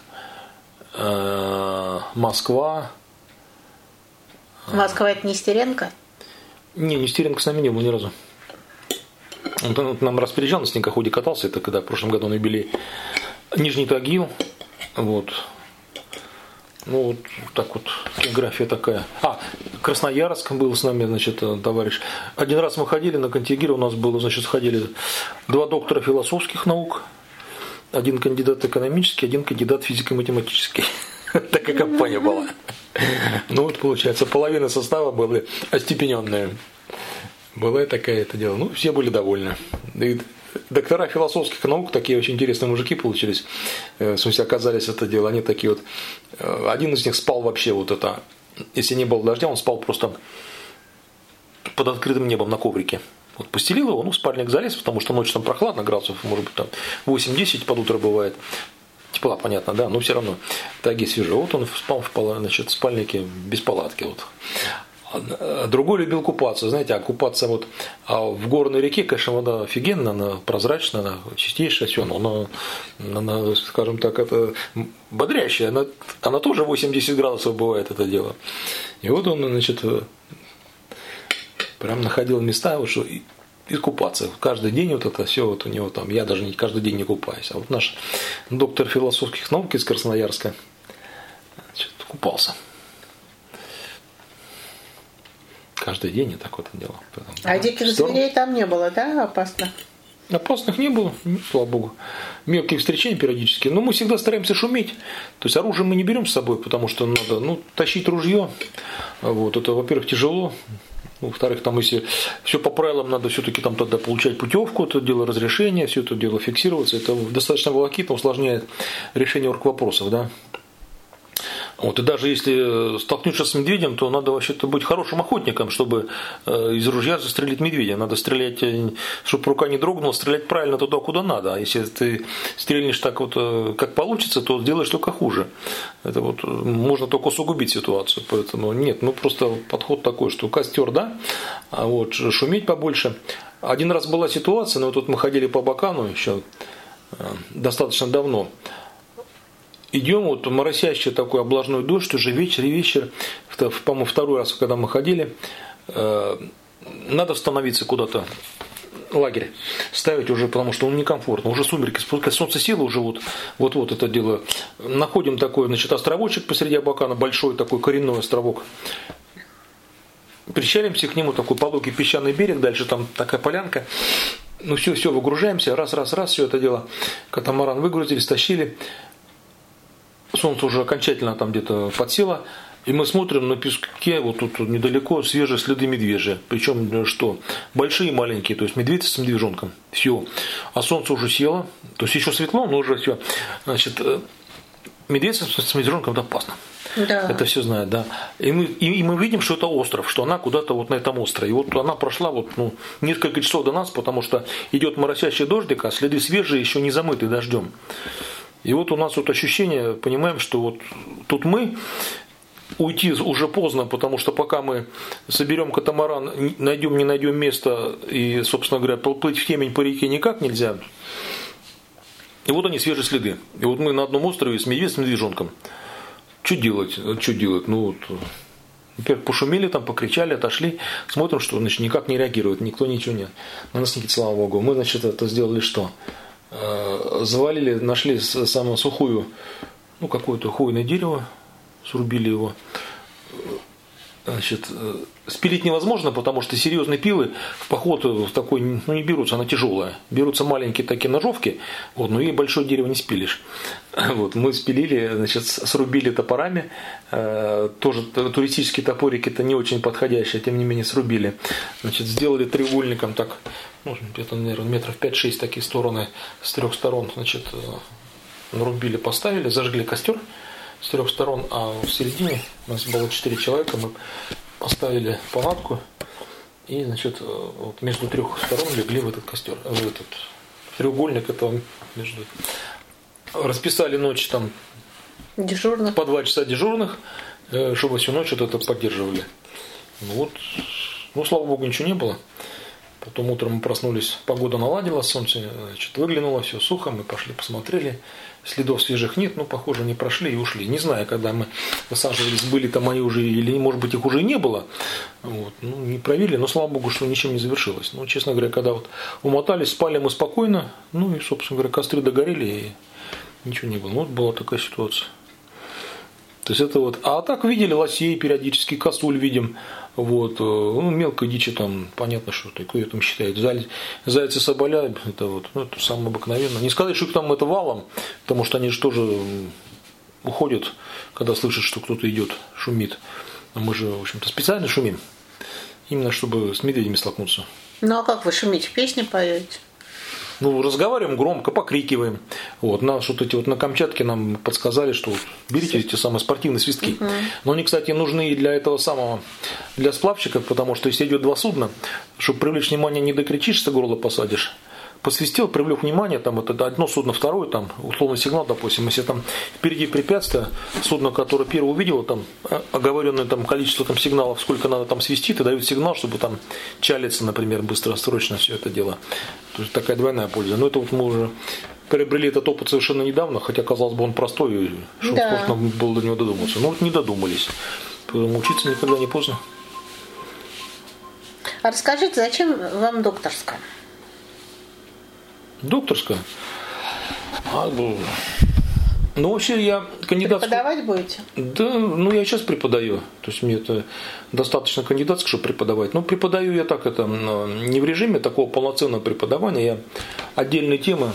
A: э, Москва.
B: Москва это Нестеренко?
A: Не, Нестеренко с нами не был ни разу. Он нам раз приезжал, на снегоходе катался, это когда в прошлом году на юбилей. Нижний Тагил, вот. Ну, вот так вот, география такая. А, Красноярск был с нами, значит, товарищ. Один раз мы ходили на контингир, у нас было, значит, ходили два доктора философских наук, один кандидат экономический, один кандидат физико-математический. Такая компания была. Ну, вот, получается, половина состава были остепененные. Была такая это дело. Ну, все были довольны. И доктора философских наук, такие очень интересные мужики получились. В смысле, оказались это дело. Они такие вот. Один из них спал вообще вот это. Если не было дождя, он спал просто под открытым небом на коврике. Вот постелил его, ну, в спальник залез, потому что ночью там прохладно, градусов, может быть, там восемь-десять под утро бывает. Тепла, понятно, да, но все равно в тайге свежо. Вот он спал в, значит, в спальнике без палатки. Вот. Другой любил купаться. Знаете, а купаться вот а в горной реке, конечно, вода офигенная, она прозрачная, она чистейшая, все, но она, она, скажем так, это бодрящая, она, она тоже восемьдесят градусов бывает это дело. И вот он, значит, прям находил места, вот, что и купаться. Каждый день вот это все вот у него там, я даже не каждый день не купаюсь. А вот наш доктор философских наук из Красноярска, значит, купался. Каждый день и так вот это дело.
B: А диких зверей там не было, да, опасно?
A: Опасных не было, слава богу. Мелкие встречения периодически. Но мы всегда стараемся шуметь. То есть оружие мы не берем с собой, потому что надо, ну, тащить ружье. Вот, это, во-первых, тяжело. Во-вторых, там, если все по правилам, надо все-таки там тогда получать путевку, это дело разрешения, все это дело фиксироваться. Это достаточно волокитно, усложняет решение оргвопросов, да. Вот, и даже если столкнешься с медведем, то надо вообще-то быть хорошим охотником, чтобы из ружья застрелить медведя. Надо стрелять, чтобы рука не дрогнула, стрелять правильно туда, куда надо. А если ты стрельнешь так вот, как получится, то сделаешь только хуже. Это вот можно только усугубить ситуацию. Поэтому нет, ну просто подход такой, что костер, да, а вот шуметь побольше. Один раз была ситуация, но вот тут мы ходили по Абакану еще достаточно давно. Идем, вот моросящий такой облажной дождь, уже вечер и вечер, по-моему, второй раз, когда мы ходили, надо становиться куда-то, лагерь ставить уже, потому что он некомфортно, уже сумерки, солнце село уже вот, вот, вот это дело. Находим такой, значит, островочек посреди Абакана, большой такой коренной островок. Причалимся к нему, такой пологий песчаный берег, дальше там такая полянка. Ну все, все, выгружаемся, раз, раз, раз, все это дело. Катамаран выгрузили, стащили. Солнце уже окончательно там где-то подсело, и мы смотрим на песке, вот тут недалеко свежие следы медвежья. Причем что? Большие и маленькие, то есть медведь с медвежонком. Все. А солнце уже село, то есть еще светло, но уже все. Значит, медведь с медвежонком это опасно. Да. Это все знают, да. И мы, и, и мы видим, что это остров, что она куда-то вот на этом острове. И вот она прошла вот, ну, несколько часов до нас, потому что идет моросящий дождик, а следы свежие, еще не замыты дождем. И вот у нас вот ощущение, понимаем, что вот тут мы, уйти уже поздно, потому что пока мы соберем катамаран, найдем, не найдем место и, собственно говоря, плыть в темень по реке никак нельзя. И вот они, свежие следы. И вот мы на одном острове с медведем, с медвежонком. Что делать? Что делать? Ну вот, во-первых, пошумели там, покричали, отошли, смотрим, что, значит, никак не реагирует, никто ничего нет. На нас никакие, слава богу. Мы, значит, это сделали что? Завалили, нашли самую сухую, ну, какое-то хвойное дерево, срубили его. Значит, спилить невозможно, потому что серьезные пилы в поход в такой, ну, не берутся, она тяжелая. Берутся маленькие такие ножовки, вот, но и большое дерево не спилишь. Вот, мы спилили, значит, срубили топорами, тоже туристические топорики это не очень подходящие, тем не менее срубили. Значит, сделали треугольником так, ну, где-то, наверное, метров пять-шесть такие стороны с трех сторон, значит, нарубили, поставили, зажгли костер с трех сторон, а в середине у нас было четыре человека, мы поставили палатку и, значит, вот между трех сторон легли в этот костер, в этот треугольник этого между. Расписали ночь там
B: дежурных.
A: По два часа дежурных, чтобы всю ночь вот это поддерживали. Ну вот, ну слава богу, ничего не было. Потом утром мы проснулись, погода наладилась, солнце, значит, выглянуло, все сухо, мы пошли, посмотрели, следов свежих нет, ну, похоже, не прошли и ушли. Не знаю, когда мы высаживались, были там они уже, или, может быть, их уже и не было, вот, ну, не проверили, но, слава богу, что ничем не завершилось. Ну, честно говоря, когда вот умотались, спали мы спокойно, ну, и, собственно говоря, костры догорели, и ничего не было. Ну, вот была такая ситуация. То есть это вот, а так видели лосей периодически, косуль видим, вот, ну, мелкой дичи там, понятно, что такое там считают, зайцы, соболя, это вот, ну, это самое обыкновенное. Не сказать, что их там это валом, потому что они же тоже уходят, когда слышат, что кто-то идет, шумит. Но мы же, в общем-то, специально шумим, именно чтобы с медведями столкнуться.
B: Ну, а как вы шумите, песни поете?
A: Ну, разговариваем громко, покрикиваем. Вот, нас вот эти вот на Камчатке нам подсказали, что вот, берите эти самые спортивные свистки. Uh-huh. Но они, кстати, нужны и для этого самого, для сплавщиков, потому что если идет два судна, чтобы привлечь внимание, не докричишься, горло посадишь. посвистел, привлек внимание, там это одно судно, второе, там условный сигнал, допустим, если там впереди препятствие, судно, которое первое увидело, там оговоренное там количество там сигналов, сколько надо там свистит, и дают сигнал, чтобы там чалиться, например, быстро, срочно все это дело. То есть такая двойная польза. Но это вот мы уже приобрели этот опыт совершенно недавно, хотя, казалось бы, он простой, и что
B: да.
A: сложно было до него додуматься. Но вот не додумались. Поэтому учиться никогда не поздно.
B: А расскажите, зачем вам докторская?
A: Докторская? А, ну, вообще я кандидатскую...
B: Преподавать будете?
A: Да, ну я сейчас преподаю. То есть мне это достаточно кандидатского, чтобы преподавать. Но преподаю я так, это не в режиме такого полноценного преподавания. Я отдельные темы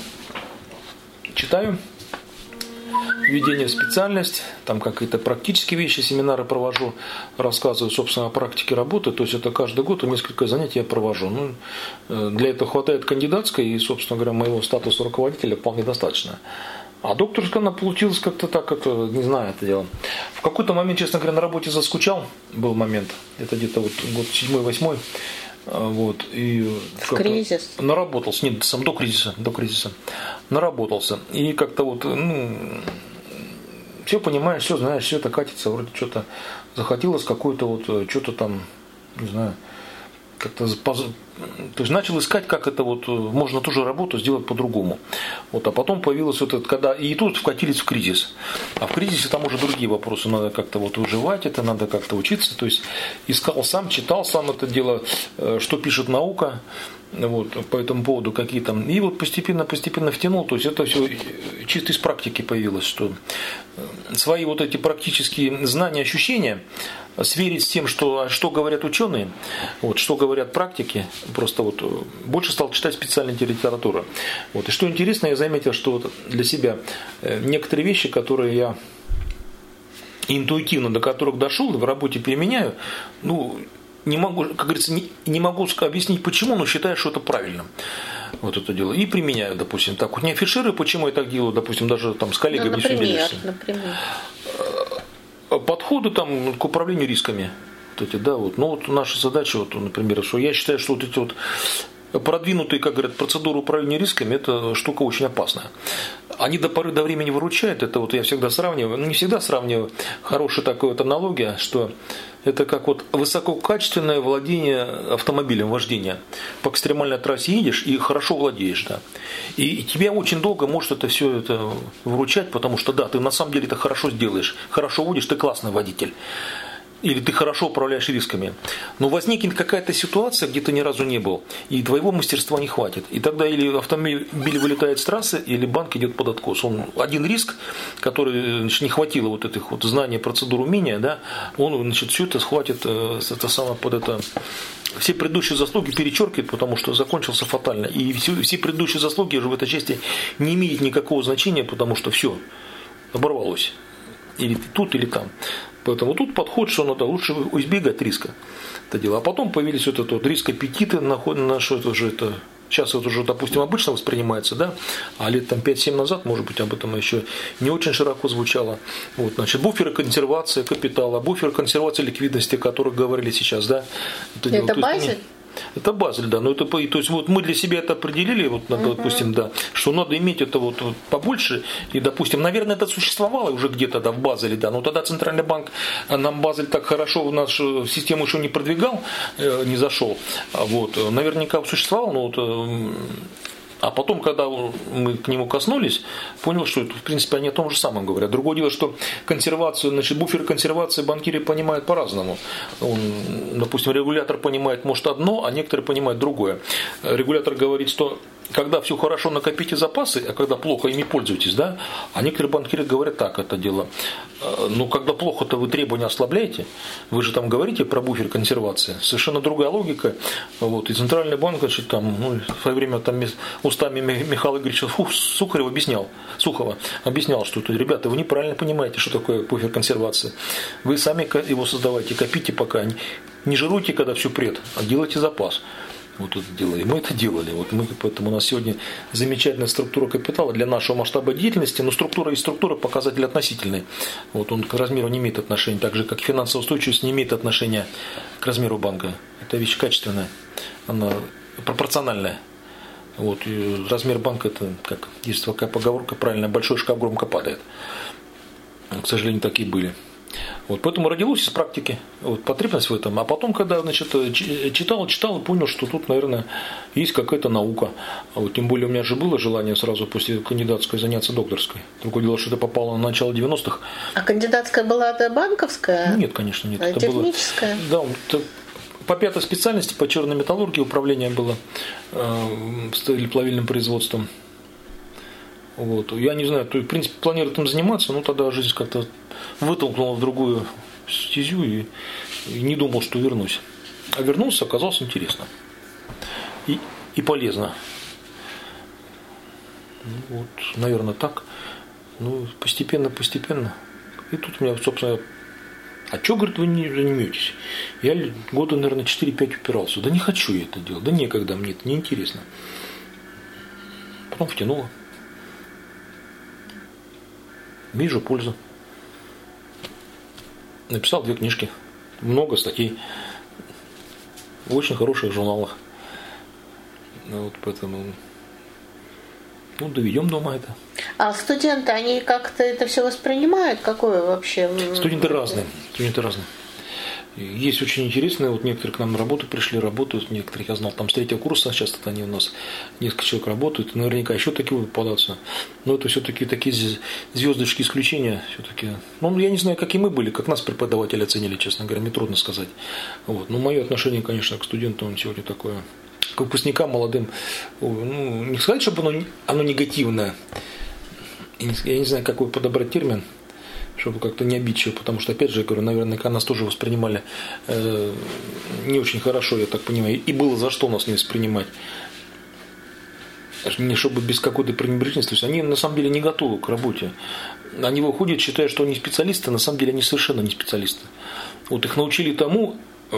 A: читаю, введение в специальность, там какие-то практические вещи, семинары провожу, рассказываю, собственно, о практике работы. То есть это каждый год несколько занятий я провожу. Ну, для этого хватает кандидатской, и, собственно говоря, моего статуса руководителя вполне достаточно. А докторская она получилась как-то так, это, не знаю, это дело. В какой-то момент, честно говоря, на работе заскучал, был момент, это где-то вот год седьмой-восьмой, вот, и
B: в кризис.
A: Наработался, нет, сам до кризиса, до кризиса, наработался, и как-то вот, ну, все понимаешь, все знаешь, все это катится, вроде что-то захотелось какое-то вот, что-то там, не знаю, как-то, то есть начал искать, как это вот можно ту же работу сделать по-другому. Вот, а потом появилось вот это, когда и тут вкатились в кризис. А в кризисе там уже другие вопросы, надо как-то вот выживать, это надо как-то учиться. То есть искал сам, читал сам это дело, что пишет наука. Вот, по этому поводу какие там. И вот постепенно-постепенно втянул. То есть это все чисто из практики появилось, что свои вот эти практические знания, ощущения сверить с тем, что, что говорят ученые, вот, что говорят практики. Просто вот больше стал читать специальную литературу. Вот. И что интересно, я заметил, что вот для себя некоторые вещи, которые я интуитивно, до которых дошел и в работе применяю, ну, не могу, как говорится, не, не могу объяснить почему, но считаю, что это правильно. Вот это дело. И применяю, допустим, так. Вот не афиширую, почему я так делаю, допустим, даже там с коллегами
B: ну,
A: не
B: например, например.
A: Подходы там к управлению рисками. Вот эти, да, вот. Но вот наша задача, вот, например, что я считаю, что вот эти вот продвинутые, как говорят, процедуры управления рисками, это штука очень опасная. Они до поры до времени выручают, это вот я всегда сравниваю, ну не всегда сравниваю, хорошая такая вот аналогия, что это как вот высококачественное владение автомобилем, вождение. По экстремальной трассе едешь и хорошо владеешь, да. И тебе очень долго может это все это выручать, потому что да, ты на самом деле это хорошо сделаешь, хорошо водишь, ты классный водитель. Или ты хорошо управляешь рисками. Но возникнет какая-то ситуация, где ты ни разу не был, и твоего мастерства не хватит. И тогда или автомобиль вылетает с трассы, или банк идет под откос. Он один риск, который, значит, не хватило вот этих вот знаний, процедур, умения, да, он, значит, все это схватит это самое под это. Все предыдущие заслуги перечеркивает, потому что закончился фатально. И все, все предыдущие заслуги уже в этой части не имеют никакого значения, потому что все оборвалось. Или тут, или там. Поэтому тут подход, что надо лучше избегать риска. Это дело. А потом появились вот этот вот риск аппетита, на, на что это уже это. Сейчас это уже, допустим, обычно воспринимается, да, а лет там пять-семь назад, может быть, об этом еще не очень широко звучало. Вот, значит, буферы консервации капитала, буферы консервации ликвидности, о которых говорили сейчас, да. Это,
B: это Базель?
A: Это Базель, да. Но это, то есть вот мы для себя это определили, вот, uh-huh. допустим, да, что надо иметь это вот, вот побольше. И, допустим, наверное, это существовало уже где-то да, в Базеле, да. Но тогда Центральный банк нам Базель так хорошо в нашу систему еще не продвигал, не зашел. Вот. Наверняка существовал, но вот. А потом, когда мы к нему коснулись, понял, что это, в принципе, они о том же самом говорят. Другое дело, что консервацию, значит, буфер консервации банкиры понимают по-разному. Он, допустим, регулятор понимает, может, одно, а некоторые понимают другое. Регулятор говорит, что когда все хорошо, накопите запасы, а когда плохо, ими пользуйтесь, да? А некоторые банкиры говорят так это дело. Ну, когда плохо, то вы требования ослабляете. Вы же там говорите про буфер консервации. Совершенно другая логика. Вот. И Центральный банк, значит, там, ну, в свое время там устами Михаила Игоревича Сухарева объяснял, Сухова объяснял, что, ребята, вы неправильно понимаете, что такое буфер консервации. Вы сами его создавайте, копите пока. Не жируйте, когда все прет, а делайте запас. Вот это делали. Мы это делали. Вот мы, поэтому у нас сегодня замечательная структура капитала для нашего масштаба деятельности, но структура и структура показатель относительный. Вот он к размеру не имеет отношения, так же как финансовая устойчивость не имеет отношения к размеру банка. Это вещь качественная, она пропорциональная. Вот, и размер банка, это, как есть такая поговорка правильно, большой шкаф громко падает. К сожалению, такие были. Вот, поэтому родилась из практики вот, потребность в этом. А потом, когда значит, читал, читал и понял, что тут, наверное, есть какая-то наука. А вот, тем более у меня же было желание сразу после кандидатской заняться докторской. Другое дело, что это попало на начало девяностых.
B: А кандидатская была это банковская?
A: Нет, конечно, нет.
B: А
A: это
B: техническая?
A: Было, да, это по пятой специальности, по черной металлургии управление было э, сталеплавильным производством. Вот. Я не знаю, то, в принципе, планирую этим заниматься, но тогда жизнь как-то вытолкнула в другую стезю и, и не думал, что вернусь. А вернулся, оказалось интересно и, и полезно. Ну, вот, наверное, так. Ну, постепенно, постепенно. И тут у меня, собственно, а что, говорит, вы не заниметесь? Я года, наверное, четыре-пять упирался. Да не хочу я это делать, да некогда мне это неинтересно. Потом втянуло. Вижу пользу. Написал две книжки, много статей в очень хороших журналах. Вот поэтому, ну, доведем дома это.
B: А студенты, они как-то это все воспринимают? Какое вообще?
A: Студенты разные. Студенты разные. Есть очень интересные, вот некоторые к нам на работу пришли, работают, некоторых я знал, там с третьего курса, сейчас это они у нас, несколько человек работают, наверняка еще такие будут попадаться, но это все-таки такие звездочки исключения, все-таки, ну, я не знаю, как и мы были, как нас преподаватели оценили, честно говоря, мне трудно сказать, вот, но мое отношение, конечно, к студентам сегодня такое, к выпускникам молодым, ну, не сказать, чтобы оно, оно негативное, я не знаю, какой подобрать термин, чтобы как-то не обидчиво, потому что, опять же, я говорю, наверняка нас тоже воспринимали э, не очень хорошо, я так понимаю, и было за что нас не воспринимать. Не чтобы без какой-то пренебрежительности, то есть они на самом деле не готовы к работе. Они выходят, считая, что они специалисты, а на самом деле они совершенно не специалисты. Вот их научили тому,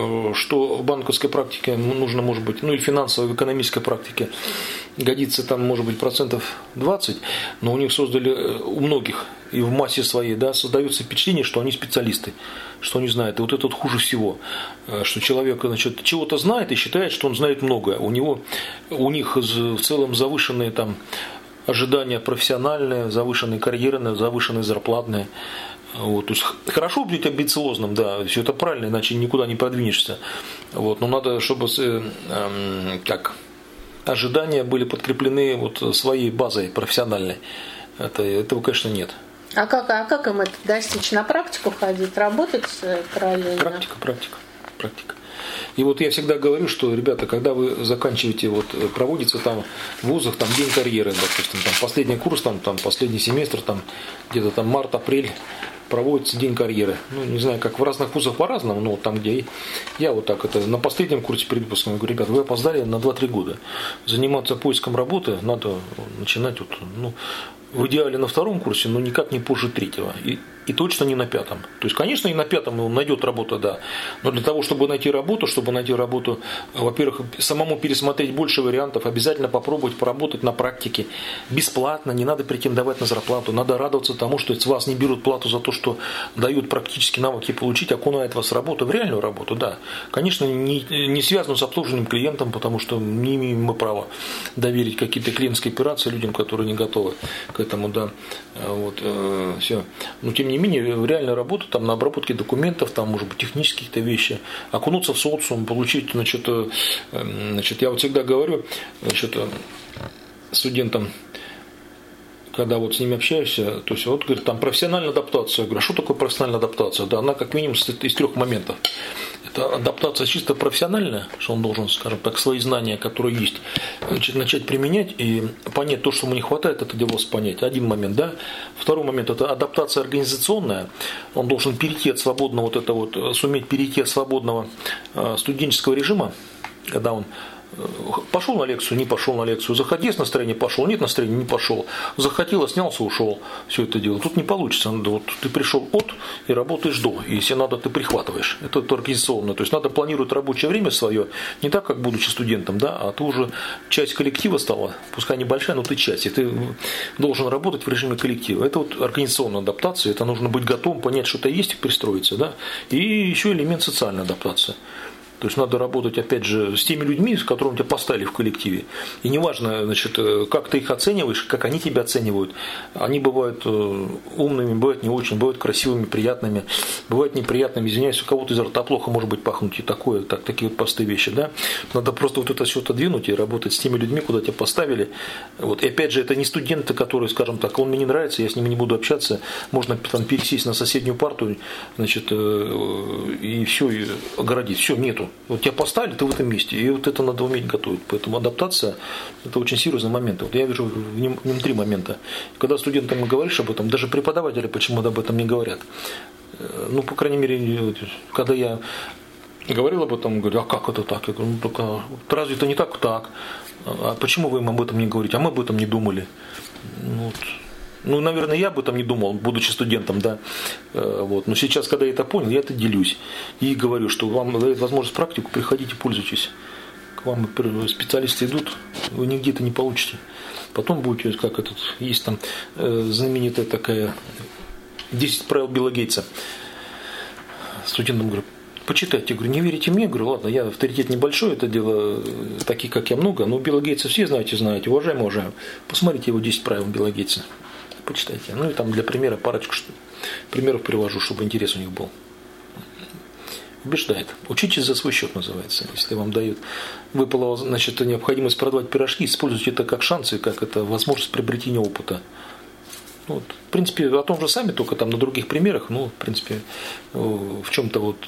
A: что в банковской практике нужно, может быть, ну или финансовой, экономической практике годится там, может быть, процентов двадцать, но у них создали, у многих и в массе своей, да, создается впечатление, что они специалисты, что они знают. И вот это вот хуже всего, что человек, значит, чего-то знает и считает, что он знает многое. У него, у них в целом завышенные там ожидания профессиональные, завышенные карьерные, завышенные зарплатные. Вот, то есть хорошо быть амбициозным, да, все это правильно, иначе никуда не продвинешься. Вот, но надо, чтобы э, э, как, ожидания были подкреплены вот своей базой профессиональной. Это, этого, конечно, нет.
B: А как, а как им это достичь? На практику ходить, работать параллельно?
A: Практика, практика, практика. И вот я всегда говорю, что, ребята, когда вы заканчиваете, вот, проводится там в вузах там, день карьеры, допустим, там, последний курс, там, там, последний семестр, там, где-то там март-апрель, проводится день карьеры. Ну, не знаю, как в разных вузах по-разному, но там, где я вот так это, на последнем курсе перед выпуском, я говорю, ребята, вы опоздали на два-три года. Заниматься поиском работы надо начинать вот, ну, в идеале на втором курсе, но никак не позже третьего. И, и точно не на пятом. То есть, конечно, и на пятом он найдет работу, да. Но для того, чтобы найти работу, чтобы найти работу, во-первых, самому пересмотреть больше вариантов, обязательно попробовать поработать на практике бесплатно, не надо претендовать на зарплату. Надо радоваться тому, что с вас не берут плату за то, что дают практические навыки получить, окунают вас в работу, в реальную работу, да. Конечно, не, не связано с обслуживанием клиентом, потому что не имеем мы права доверить какие-то клиентские операции людям, которые не готовы к этому, да, вот, э, все. Но, тем не менее, в реальную работу, там, на обработке документов, там, может быть, технические какие-то вещи, окунуться в социум, получить, значит, э, значит, я вот всегда говорю, значит, студентам, когда вот с ними общаешься, то есть, вот, говорит, там, профессиональная адаптация, я говорю, а что такое профессиональная адаптация? Да, она как минимум состоит из трех моментов. Это адаптация чисто профессиональная, что он должен, скажем так, свои знания, которые есть, начать применять и понять то, что ему не хватает, это дело понять. Один момент, да. Второй момент – это адаптация организационная. Он должен перейти от свободного, вот это вот, суметь перейти от свободного студенческого режима, когда он пошел на лекцию, не пошел на лекцию, захотел, настроение пошел, нет настроения, не пошел, захотел, снялся, ушел, все это дело. Тут не получится, надо, вот, ты пришел от и работаешь до, и если надо, ты прихватываешь, это, это организационно, то есть надо планировать рабочее время свое, не так, как будучи студентом, да, а ты уже часть коллектива стала, пускай небольшая, но ты часть, и ты должен работать в режиме коллектива, это вот организационная адаптация, это нужно быть готовым, понять, что-то есть и пристроиться, да, и еще элемент социальной адаптации. То есть надо работать, опять же, с теми людьми, с которыми тебя поставили в коллективе. И неважно, значит, как ты их оцениваешь, как они тебя оценивают. Они бывают умными, бывают не очень, бывают красивыми, приятными, бывают неприятными. Извиняюсь, у кого-то изо рта плохо может быть пахнуть и такое, так, такие вот простые вещи. Да? Надо просто вот это все отодвинуть и работать с теми людьми, куда тебя поставили. Вот. И опять же, это не студенты, которые, скажем так, он мне не нравится, я с ними не буду общаться, можно там пересесть на соседнюю парту, значит, и все, и огородить. Все, нету. Вот тебя поставили, ты в этом месте. И вот это надо уметь готовить. Поэтому адаптация – это очень серьезный момент. Вот я вижу в нем, в нем три момента. Когда студентам говоришь об этом, даже преподаватели почему-то об этом не говорят. Ну, по крайней мере, когда я говорил об этом, говорю, а как это так? Я говорю, ну, только разве это не так? Так. А почему вы им об этом не говорите? А мы об этом не думали. Ну, вот. Ну, наверное, я об этом не думал, будучи студентом, да. Вот. Но сейчас, когда я это понял, я это делюсь. И говорю, что вам дает возможность практику, приходите, пользуйтесь. К вам специалисты идут, вы нигде это не получите. Потом будете, как этот, есть там знаменитая такая десять правил Билла Гейтса. Студентам говорю, почитайте. Я говорю, не верите мне? Я говорю, ладно, я авторитет небольшой, это дело, такие как я много, но Билла Гейтса все знаете, знаете, уважаемый, уважаемый. Посмотрите его десять правил Билла Гейтса. Почитайте. Ну и там для примера парочку что примеров привожу, чтобы интерес у них был. Убеждает. Учитесь за свой счет, называется. Если вам дают, выпала, значит, необходимость продавать пирожки, используйте это как шанс и как это возможность приобретения опыта. Ну, вот, в принципе, о том же сами, только там на других примерах, ну, в принципе, в чем-то вот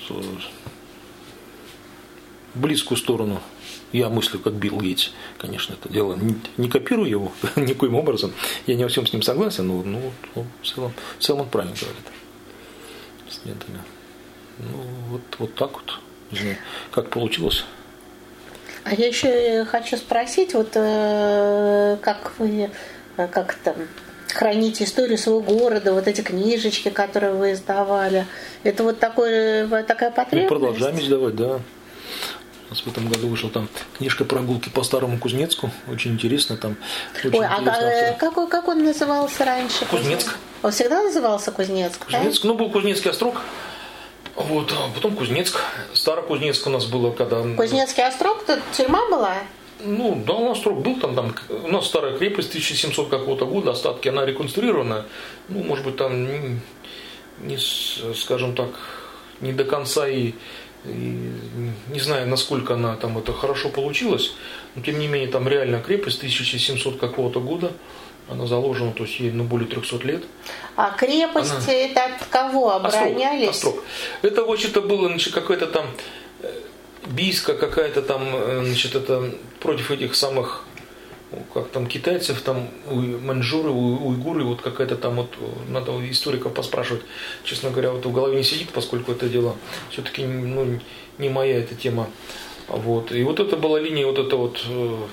A: близкую сторону я мыслю, как Билл Гейтс. Конечно, это дело не, не копирую его никоим образом. Я не во всем с ним согласен, но ну, ну, в, целом, в целом он правильно говорит. Студентами. Ну, вот, вот так вот. Не знаю, как получилось.
B: А я еще хочу спросить, вот э, как вы как там храните историю своего города, вот эти книжечки, которые вы издавали. Это вот такой, такая потребность?
A: Мы продолжаем издавать, да. У нас в этом году вышла там книжка «Прогулки по Старому Кузнецку». Очень интересно там. Очень
B: Ой, а как, как он назывался раньше?
A: Кузнецк.
B: Он всегда назывался Кузнецк?
A: Кузнецк. Да? Ну, был Кузнецкий острог. Вот, а потом Кузнецк. Старокузнецк у нас было, когда...
B: Кузнецкий острог? Тут тюрьма была?
A: Ну, да, у нас острог был там, там. У нас старая крепость тысяча семьсот какого-то года, остатки, она реконструирована. Ну, может быть, там, не, не скажем так, не до конца и... И не знаю, насколько она там это хорошо получилась, но тем не менее там реально крепость тысяча семьсот какого-то года, она заложена, то есть ей ну, более трехсот лет.
B: А крепость она... это от кого оборонялись?
A: Острог, Острог. Это вообще-то было значит, какая-то там бийска, какая-то там, значит, это против этих самых, как там китайцев, там маньчжуры, уйгуры, вот какая-то там вот, надо историков поспрашивать, честно говоря, вот в голове не сидит, поскольку это дело все-таки ну, не моя эта тема. Вот. И вот это была линия, вот это вот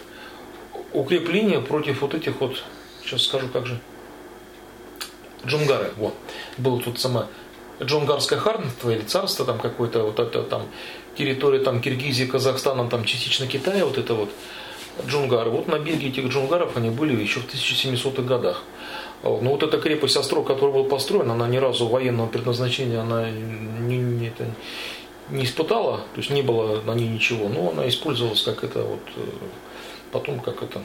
A: укрепление против вот этих вот, сейчас скажу как же, джунгары. Вот. Было тут сама Джунгарское ханство или царство там какое-то, вот это там территория там Киргизии, Казахстана, там частично Китая, вот это вот. Джунгары. Вот набеги этих джунгаров, они были еще в тысяча семисотых годах. Но вот эта крепость Острог, которая была построена, она ни разу военного предназначения она не, не, это, не испытала, то есть не было на ней ничего, но она использовалась как это вот, потом как это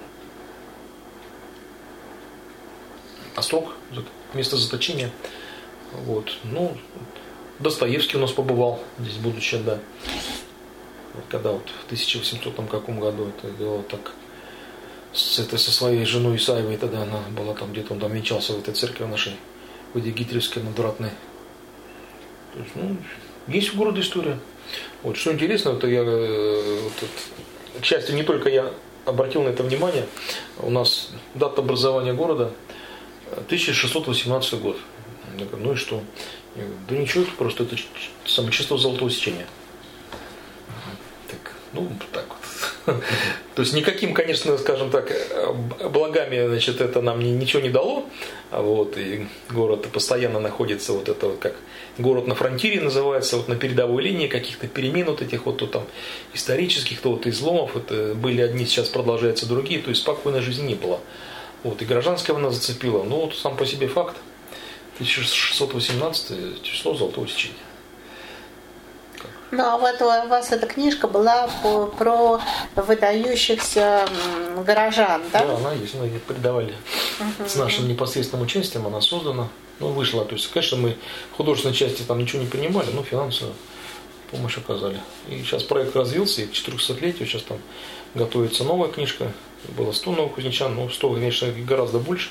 A: Острог, место заточения. Вот. Ну, Достоевский у нас побывал здесь, будучи, да. Когда вот в тысяча восьмисотом каком году это дело так с, это, со своей женой Исаевой, тогда она была там где-то, он там венчался в этой церкви нашей, в этой гитлеровской надвратной. То есть, ну, есть у города история. Вот, что интересно, это я, вот, к счастью, не только я обратил на это внимание, у нас дата образования города тысяча шестьсот восемнадцатый год. Я говорю, ну и что? Я говорю, да ничего, это просто это самое чистое золотого сечения. Ну, так вот. То есть никаким, конечно, скажем так, благами, значит, это нам ничего не дало. Вот, и город постоянно находится, вот это вот как город на фронтире называется, вот на передовой линии каких-то перемен вот этих вот, вот там исторических, то вот изломов. Это были одни, сейчас продолжаются другие, то есть спокойной жизни не было. Вот, и гражданская война зацепила. Ну, вот сам по себе факт. тысяча шестьсот восемнадцатый число золотого сечения.
B: Ну, а вот у вас эта книжка была по, про выдающихся горожан, да?
A: Да, она есть, мы ее передавали. Uh-huh. С нашим непосредственным участием она создана. Ну, вышла. То есть, конечно, мы в художественной части там ничего не принимали, но финансовую помощь оказали. И сейчас проект развился, и к четырехсотлетию сейчас там готовится новая книжка. Было сто новых кузнечан, но сто, конечно, гораздо больше.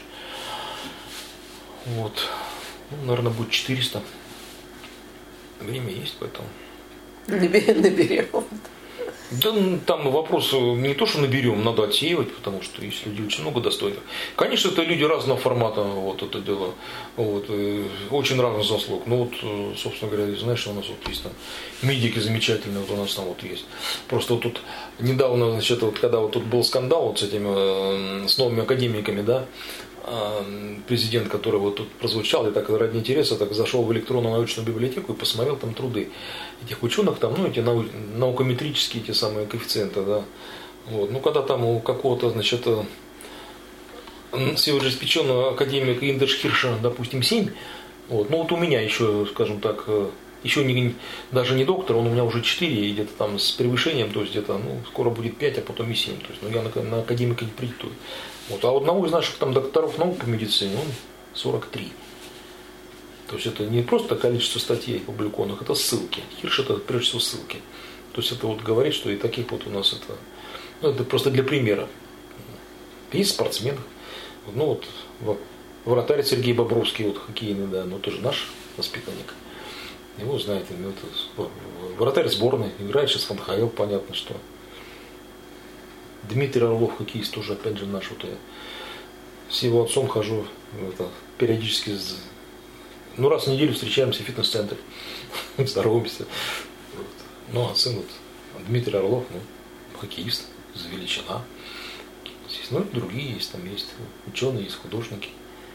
A: Вот. Ну, наверное, будет четыреста. Время есть, поэтому...
B: Наберем.
A: Да, там вопрос не то, что наберем, надо отсеивать, потому что есть люди очень много достойных. Конечно, это люди разного формата, вот это дело, вот, очень разных заслуг. Ну вот, собственно говоря, знаешь, у нас вот есть там медики замечательные, вот у нас там вот есть. Просто вот тут недавно, значит, вот когда вот тут был скандал вот с этими, с новыми академиками, да, президент, который вот тут прозвучал, я так ради интереса так зашел в электронную научную библиотеку и посмотрел там труды этих ученых, там, ну, эти нау- наукометрические те самые коэффициенты, да. Вот. Ну, когда там у какого-то, значит, свежеиспеченного академика Индершкирша, допустим, семь, вот, ну, вот у меня еще, скажем так, еще не, даже не доктор, он у меня уже четыре, и где-то там с превышением, то есть где-то, ну, скоро будет пять, а потом и семь, то есть, ну, я на, на академика не претендую. Вот. А вот одного из наших там докторов наук по медицине, он сорок три. То есть это не просто количество статей опубликованных, это ссылки. Хирш это прежде всего ссылки. То есть это вот говорит, что и таких вот у нас это, ну, это просто для примера. Есть спортсмены. Ну вот вратарь Сергей Бобровский, вот хоккейный, да, ну тоже наш воспитанник. Его знаете, ну, это вратарь сборной, играет сейчас в эн ха эл, понятно, что. Дмитрий Орлов, хоккеист, тоже опять же наш. Вот я с его отцом хожу это, периодически, ну раз в неделю встречаемся в фитнес-центре, здороваемся. Вот. Ну а сын вот Дмитрий Орлов, ну, хоккеист, величина. Ну и другие есть, там есть ученые, есть художники.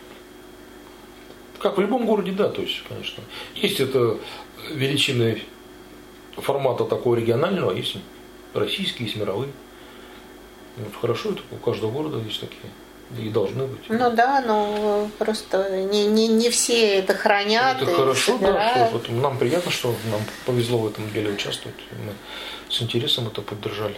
A: Как в любом городе, да, то есть, конечно. Есть это величины формата такого регионального, а есть российские, есть мировые. Вот хорошо, это у каждого города есть такие, и должны быть.
B: Ну да, но просто не, не, не все это хранят.
A: Это хорошо, да, что, вот, нам приятно, что нам повезло в этом деле участвовать. Мы с интересом это поддержали.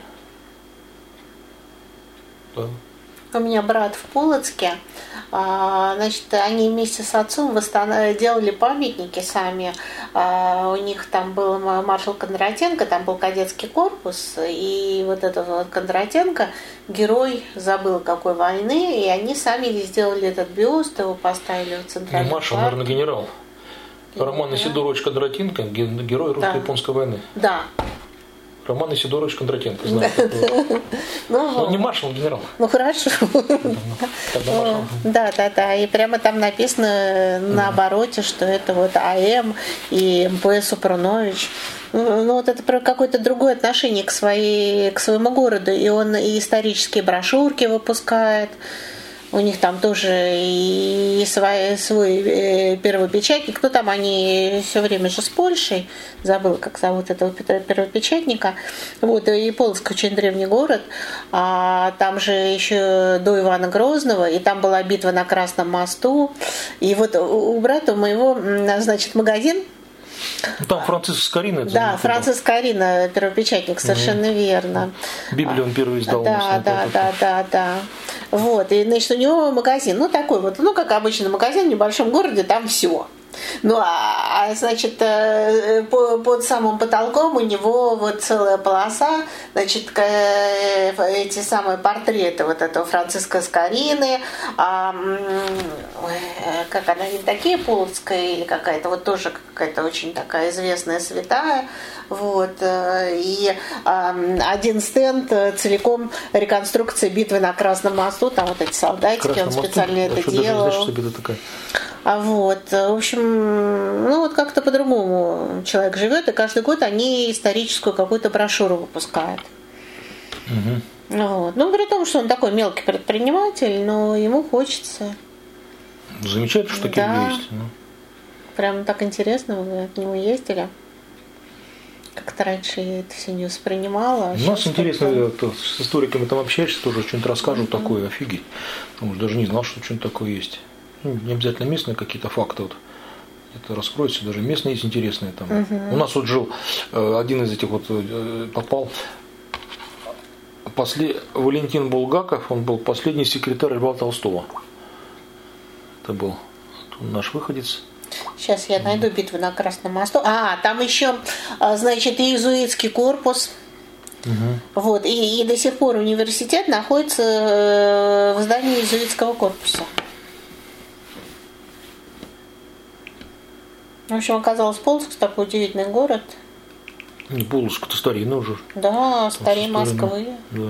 A: Да.
B: У меня брат в Полоцке, значит, они вместе с отцом делали памятники сами. У них там был маршал Кондратенко, там был кадетский корпус, и вот этот вот Кондратенко, герой, забыл какой войны, и они сами сделали этот бюст, его поставили в центральный парк.
A: Маршал, наверное, генерал. Роман Исидорович Кондратенко, герой русско-японской войны.
B: Да.
A: Роман Исидорович Кондратенко, знаю. Ну, не маршал, а генерал.
B: Ну, хорошо. Да, да, да. И прямо там написано на обороте, что это вот АМ и МП Супрунович. Ну, вот это про какое-то другое отношение к, своей, к своему городу. И он и исторические брошюрки выпускает. У них там тоже и свой, свой первопечатник. Ну, там они все время же с Польшей. Забыла, как зовут этого первопечатника. Вот, и Полоцк очень древний город. А там же еще до Ивана Грозного. И там была битва на Красном мосту. И вот у брата моего, значит, магазин.
A: Там Франциск Скорина.
B: Да, Франциск Скорина, первопечатник, совершенно mm-hmm. верно.
A: Библию он первый издал.
B: Да, да, да, да, да. Вот, и, значит, у него магазин, ну, такой вот, ну, как обычно магазин в небольшом городе, там все. Ну, а, значит, под самым потолком у него вот целая полоса, значит, эти самые портреты вот этого Франциска Скорины, а, как она, не такие, Полоцкая или какая-то, вот тоже какая-то очень такая известная святая. Вот, и один стенд целиком реконструкция битвы на Красном мосту, там вот эти солдатики, он специально это делал.
A: Даже не знаешь, что это такая.
B: А вот, в общем, ну вот как-то по-другому человек живет, и каждый год они историческую какую-то брошюру выпускают.
A: Угу.
B: Вот. Ну, при том, что он такой мелкий предприниматель, но ему хочется.
A: Замечательно, что такие
B: да.
A: есть. Ну.
B: Прям так интересно, вы к нему ездили. Как-то раньше я это все не воспринимала.
A: У нас интересно, это, с историками там общаешься, тоже что-нибудь расскажут mm-hmm. такое, офигеть. Потому что даже не знал, что что-нибудь такое есть. Ну, не обязательно местные какие-то факты. Вот. это раскроется. Даже местные есть интересные там. Угу. У нас вот жил один из этих вот попал. После... Валентин Булгаков, он был последний секретарь Льва Толстого. Это был наш выходец.
B: Сейчас я найду битву на Красном мосту. А, там еще, значит, иезуитский корпус. Угу. Вот, и, и до сих пор университет находится в здании иезуитского корпуса. В общем, оказалось, Полоцк такой удивительный город.
A: Не Полоцк, это старинный уже.
B: Да, старее Москвы.
A: Да.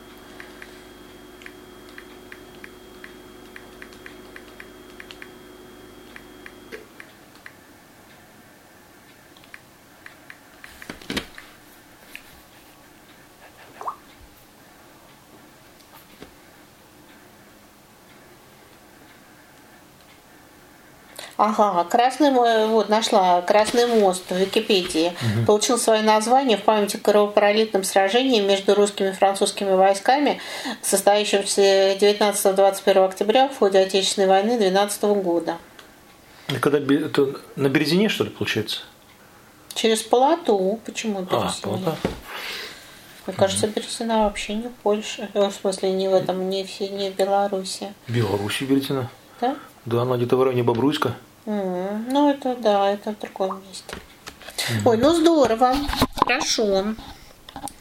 B: Ага, Красный, вот нашла Красный мост в Википедии. Угу. Получил свое название в память о кровопролитном сражении между русскими и французскими войсками, состоявшемся девятнадцатого-двадцать первого октября в ходе Отечественной войны двенадцатого года.
A: И когда это на Березине, что ли, получается?
B: Через Полоту. Почему Березина?
A: А, Полота.
B: Мне кажется, Березина вообще не в Польше. В смысле, не в этом, не в, не в Беларуси.
A: В Беларуси Березина.
B: Да?
A: Да, она где-то в районе Бобруйска.
B: Mm, ну, это да, это в другом месте. Mm. Ой, ну здорово. Хорошо.